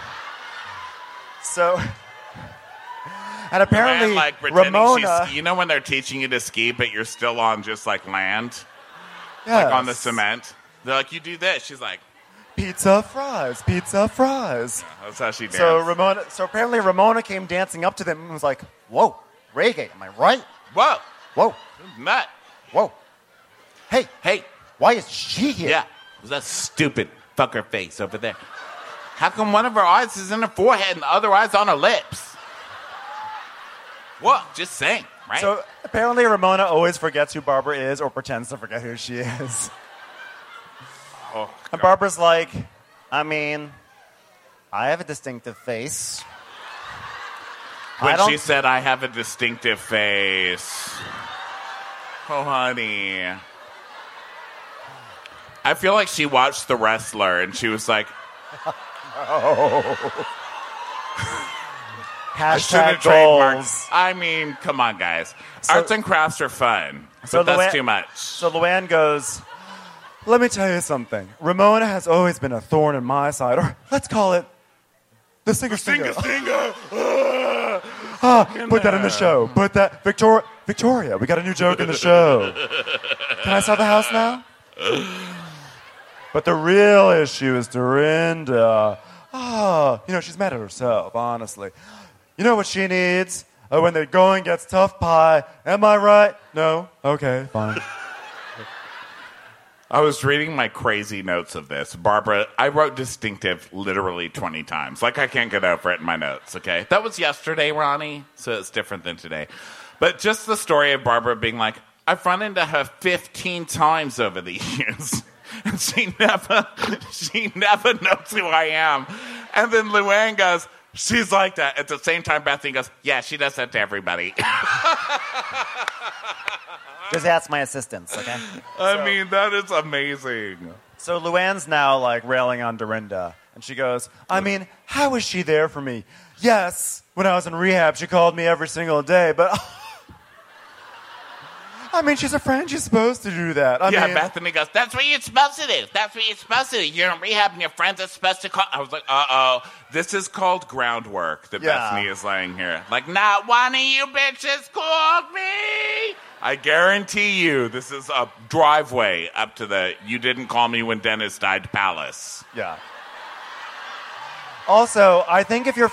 So, and apparently Luann, like, pretending Ramona... she's, you know when they're teaching you to ski, but you're still on just, like, land? Yes. Like, on the cement? They're like, you do this. She's like, Pizza fries, pizza fries. yeah, that's how she danced. So Ramona, so apparently Ramona came dancing up to them and was like, "Whoa, reggae, am I right? Whoa. Whoa, Nut. whoa, hey, Hey. why is she here?" Yeah. Was that stupid fucker face over there? How come one of her eyes is in her forehead and the other eye's on her lips? What? Just saying, right? So apparently Ramona always forgets who Barbara is or pretends to forget who she is. oh, And Barbara's like, I mean, I have a distinctive face. I when don't- she said, I have a distinctive face. Oh, honey. I feel like she watched The Wrestler and she was like, Oh. I shouldn't have Hashtag trademarked. goals. I mean, come on, guys. So- Arts and crafts are fun, So but that's Luann- too much. So Luann goes, let me tell you something. Ramona has always been a thorn in my side, or let's call it the singer singer. Singer. Ah, put that in the show. Put that, Victoria. Victoria, we got a new joke in the show. Can I sell the house now? But the real issue is Dorinda. Ah, you know, she's mad at herself, honestly. You know what she needs? Uh, when the going gets tough pie. Am I right? No? Okay, fine. I was reading my crazy notes of this. Barbara, I wrote distinctive literally twenty times. Like, I can't get over it in my notes, okay? That was yesterday, Ronnie, so it's different than today. But just the story of Barbara being like, I've run into her fifteen times over the years. And she never, she never knows who I am. And then Luann goes, she's like that. At the same time, Bethany goes, yeah, she does that to everybody. Just ask my assistants, okay? I So- mean, that is amazing. So Luann's now like railing on Dorinda, and she goes, I mean, how was she there for me? Yes, when I was in rehab, she called me every single day, but I mean, she's a friend. She's supposed to do that. I yeah, mean, Bethany goes, that's what you're supposed to do. That's what you're supposed to do. You're in rehab and your friends are supposed to call. I was like, uh-oh. This is called groundwork that Yeah. Bethany is laying here. Like, not one of you bitches called me. I guarantee you this is a driveway up to the you didn't call me when Dennis died palace. yeah. Also, I think if you're...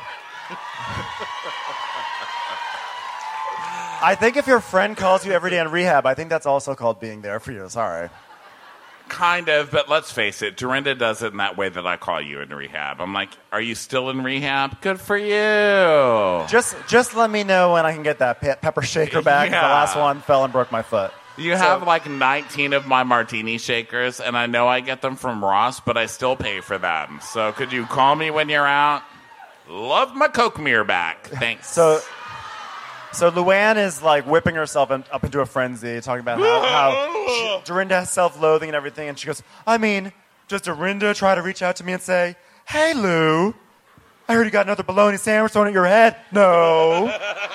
I think if your friend calls you every day in rehab, I think that's also called being there for you. Sorry. Kind of, but let's face it, Dorinda does it in that way that I call you in rehab. I'm like, are you still in rehab? Good for you. Just just let me know when I can get that pe- pepper shaker back. Yeah. The last one fell and broke my foot. You So- have like nineteen of my martini shakers, and I know I get them from Ross, but I still pay for them. So could you call me when you're out? Love my Coke mirror back. Thanks. So, so Luann is like whipping herself in, up into a frenzy, talking about how, how she, Dorinda has self-loathing and everything, and she goes, I mean, does Dorinda try to reach out to me and say, hey, Lou, I heard you got another bologna sandwich thrown at your head? No.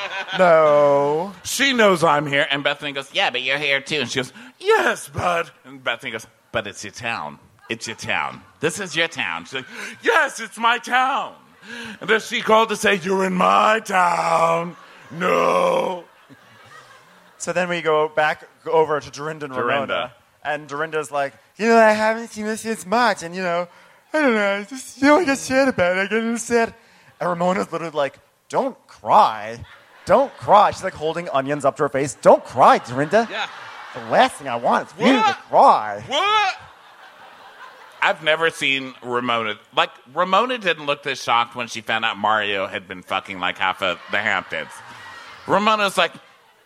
No. She knows I'm here, and Bethany goes, yeah, but you're here too. And she goes, yes, bud. And Bethany goes, but it's your town. It's your town. This is your town. She's like, yes, it's my town. And then she called to say, you're in my town. No. So then we go back over to Dorinda and Dorinda. Ramona. And Dorinda's like, you know, I haven't seen this since March. And, you know, I don't know. I just, you know, I get sad about it. I get sad. And Ramona's literally like, don't cry. Don't cry. She's like holding onions up to her face. Don't cry, Dorinda. Yeah. The last thing I want is for you to What? cry. What? I've never seen Ramona. Like, Ramona didn't look this shocked when she found out Mario had been fucking like half of the Hamptons. Ramona's like,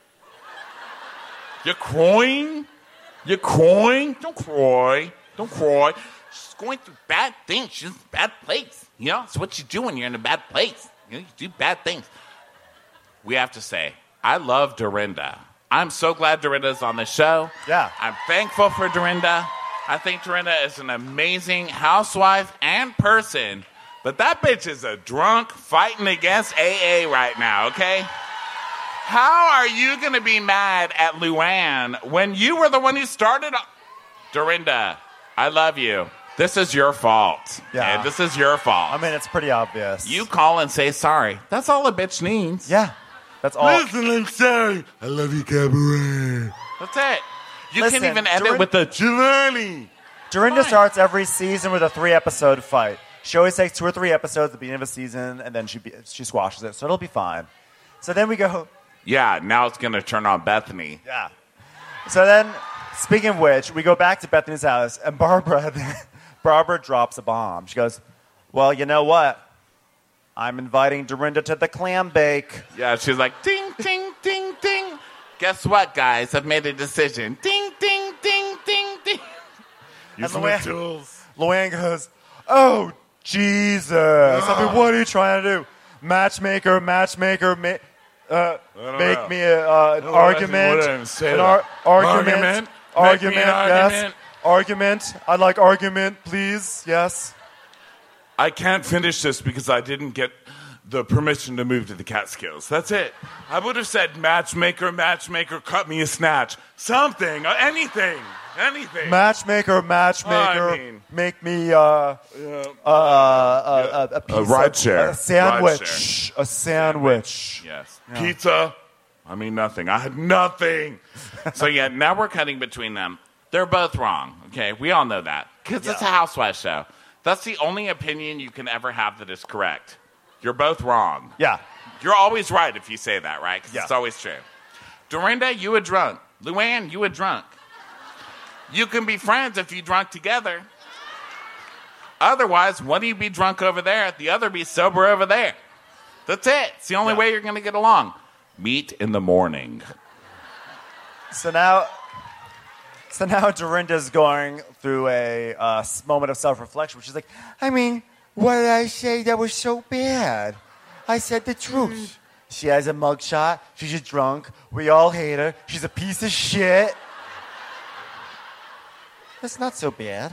you're crying? You're crying? Don't cry. Don't cry. She's going through bad things. She's in a bad place. You know, it's what you do when you're in a bad place. You know, you do bad things. We have to say, I love Dorinda. I'm so glad Dorinda's on the show. Yeah. I'm thankful for Dorinda. I think Dorinda is an amazing housewife and person, but that bitch is a drunk fighting against A A right now, okay? How are you going to be mad at Luann when you were the one who started? Dorinda, I love you. This is your fault. Yeah. Okay? This is your fault. I mean, it's pretty obvious. You call and say sorry. That's all a bitch needs. Yeah. That's all. Listen, I'm sorry. I love you, Cabaret. That's it. You Listen, can even end Dorin- it with the Giovanni. Dorinda Fine. starts every season with a three-episode fight. She always takes two or three episodes at the beginning of a season, and then she be, she squashes it, so it'll be fine. So then we go... Yeah, now it's going to turn on Bethany. Yeah. So then, speaking of which, we go back to Bethany's house, and Barbara, Barbara drops a bomb. She goes, well, you know what? I'm inviting Dorinda to the clam bake. Yeah, she's like, ding, ding, ding, ding. Guess what, guys? I've made a decision. Ding, ding, ding, ding, ding. Use And my Luann, tools. Luann goes, oh, Jesus. I mean, what are you trying to do? Matchmaker, matchmaker, ma- uh, don't make know. me a, uh, an No, I think- argument. what did I say an that? ar- argument. Argument? Argument, Make me an yes. argument. Argument. I'd like argument, please. Yes. I can't finish this because I didn't get the permission to move to the Catskills. That's it. I would have said matchmaker, matchmaker, cut me a snatch. Something, uh, anything. Anything. Matchmaker, matchmaker, I mean- make me uh, uh, uh, uh, a, a piece A ride of- share. a sandwich, Ride share. a sandwich. Yes. Yeah. Pizza. I mean, nothing. I had nothing. So, yeah, now we're cutting between them. They're both wrong, okay? We all know that. Because it's a housewife show. That's the only opinion you can ever have that is correct. You're both wrong. Yeah. You're always right if you say that, right? Because Yeah. it's always true. Dorinda, you a drunk. Luann, you a drunk. You can be friends if you drunk together. Otherwise, one of you be drunk over there, the other be sober over there. That's it. It's the only Yeah. way you're going to get along. Meet in the morning. So now, so now Dorinda's going through a uh, moment of self-reflection, where she's like, I mean, what did I say that was so bad? I said the truth. She has a mugshot. She's a drunk. We all hate her. She's a piece of shit. That's not so bad.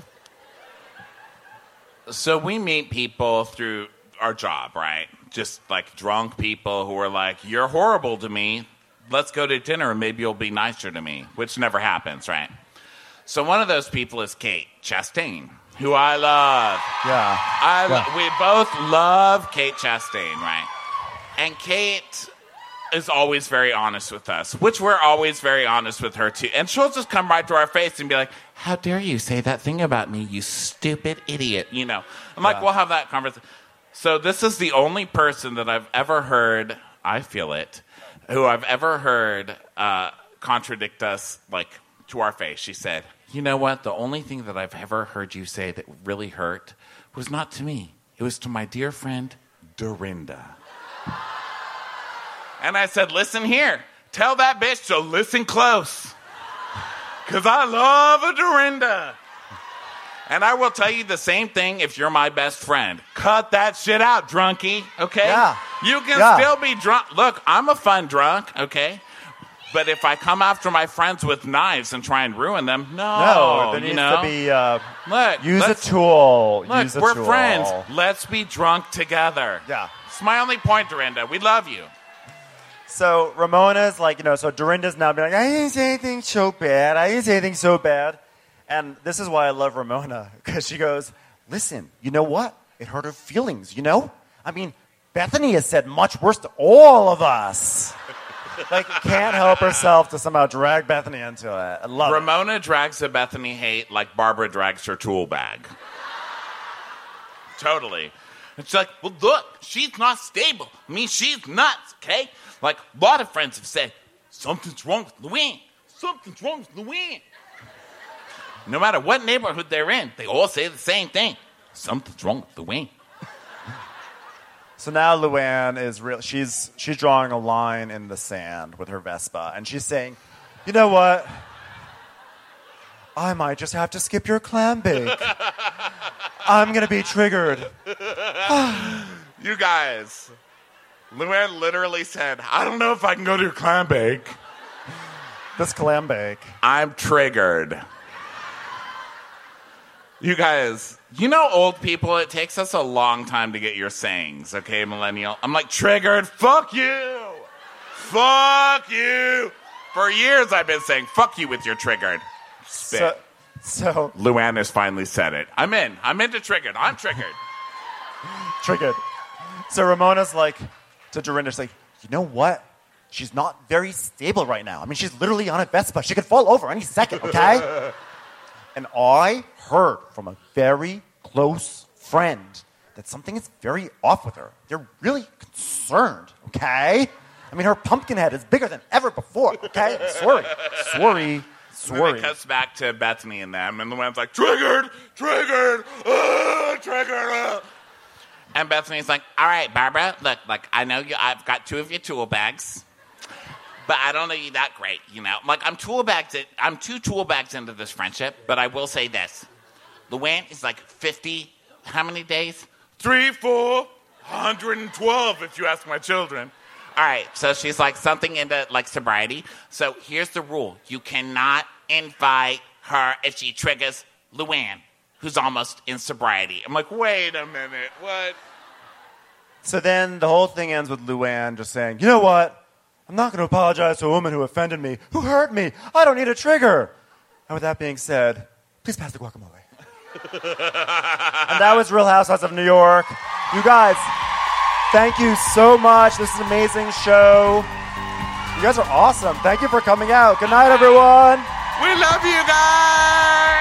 So we meet people through our job, right? Just like drunk people who are like, you're horrible to me. Let's go to dinner and maybe you'll be nicer to me, which never happens, right? So one of those people is Kate Chastain, who I love. Yeah. I Yeah. We both love Kate Chastain, right? And Kate is always very honest with us, which we're always very honest with her too. And she'll just come right to our face and be like, how dare you say that thing about me, you stupid idiot, you know. I'm like, Yeah. we'll have that conversation. So this is the only person that I've ever heard, I feel it, who I've ever heard uh, contradict us, like, to our face. She said, you know what, the only thing that I've ever heard you say that really hurt was not to me. It was to my dear friend, Dorinda. And I said, listen here. Tell that bitch to listen close. Because I love a Dorinda. And I will tell you the same thing if you're my best friend. Cut that shit out, drunkie, okay? Yeah. You can Yeah. still be drunk. Look, I'm a fun drunk, okay? But if I come after my friends with knives and try and ruin them, no. No, there you needs know? to be, uh, Look, use a let's- tool. Look, use a we're tool. friends. Let's be drunk together. Yeah. It's my only point, Dorinda. We love you. So Ramona's like, you know, so Dorinda's now being like, I didn't say anything so bad. I didn't say anything so bad. And this is why I love Ramona, because she goes, listen, you know what? It hurt her feelings, you know? I mean, Bethany has said much worse to all of us. Like, can't help herself to somehow drag Bethany into it. I love it. Ramona drags the Bethany hate like Barbara drags her tool bag. Totally. And she's like, well, look, she's not stable. I mean, she's nuts, okay? Like, a lot of friends have said, something's wrong with Luann. Something's wrong with Luann. No matter what neighborhood they're in, they all say the same thing. Something's wrong with Luann. So now Luann is real. She's she's drawing a line in the sand with her Vespa, and she's saying, "You know what? I might just have to skip your clam bake. I'm gonna be triggered." You guys, Luann literally said, I don't know if I can go to your clam bake. This clam bake. I'm triggered. You guys, you know old people, it takes us a long time to get your sayings, okay, millennial? I'm like, triggered, fuck you. Fuck you. For years I've been saying, fuck you with your triggered. Spit. So, so Luann has finally said it. I'm in. I'm into triggered. I'm triggered. triggered. So Ramona's like, to Dorinda, she's like, you know what? She's not very stable right now. I mean, she's literally on a Vespa. She could fall over any second, okay? And I heard from a very close friend that something is very off with her. They're really concerned, okay? I mean, her pumpkin head is bigger than ever before, okay? Sorry. Sorry. Then Sorry. it cuts back to Bethany and them, and Luann's like, triggered, triggered, uh, triggered. Uh. And Bethany's like, all right, Barbara, look, like, I know you, I've got two of your tool bags, but I don't know you that great, you know? Like, I'm tool bags, in, I'm two tool bags into this friendship, but I will say this. Luann is like fifty, how many days? Three, four, one hundred twelve, if you ask my children. All right, so she's like something into like sobriety. So here's the rule. You cannot invite her if she triggers Luann, who's almost in sobriety. I'm like, wait a minute, what? So then the whole thing ends with Luann just saying, you know what? I'm not going to apologize to a woman who offended me, who hurt me. I don't need a trigger. And with that being said, please pass the guacamole. And that was Real Housewives of New York. You guys, thank you so much. This is an amazing show. You guys are awesome. Thank you for coming out. Good night, everyone. We love you guys.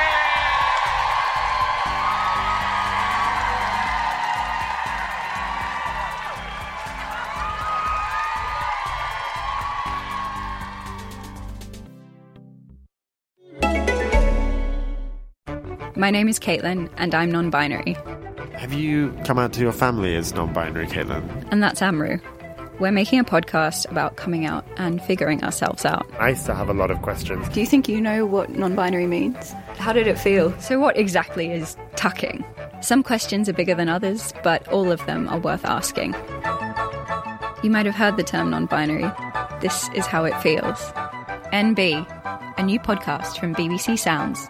My name is Caitlin, and I'm non-binary. Have you come out to your family as non-binary, Caitlin? And that's Amru. We're making a podcast about coming out and figuring ourselves out. I still have a lot of questions. Do you think you know what non-binary means? How did it feel? So what exactly is tucking? Some questions are bigger than others, but all of them are worth asking. You might have heard the term non-binary. This is how it feels. N B, a new podcast from B B C Sounds.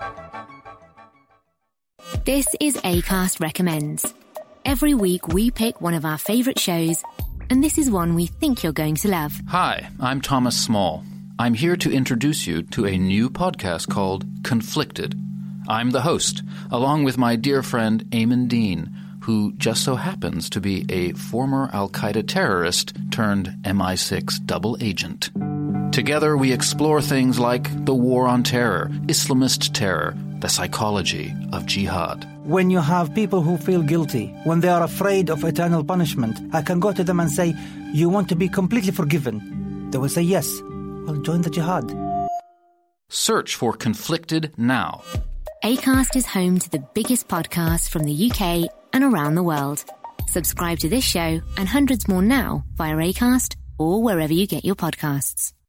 This is Acast Recommends. Every week we pick one of our favourite shows, and this is one we think you're going to love. Hi, I'm Thomas Small. I'm here to introduce you to a new podcast called Conflicted. I'm the host, along with my dear friend Eamon Dean, who just so happens to be a former Al-Qaeda terrorist turned M I six double agent. Together we explore things like the war on terror, Islamist terror, the psychology of jihad. When you have people who feel guilty, when they are afraid of eternal punishment, I can go to them and say, you want to be completely forgiven? They will say yes. Well, join the jihad. Search for Conflicted now. Acast is home to the biggest podcasts from the U K and around the world. Subscribe to this show and hundreds more now via Acast or wherever you get your podcasts.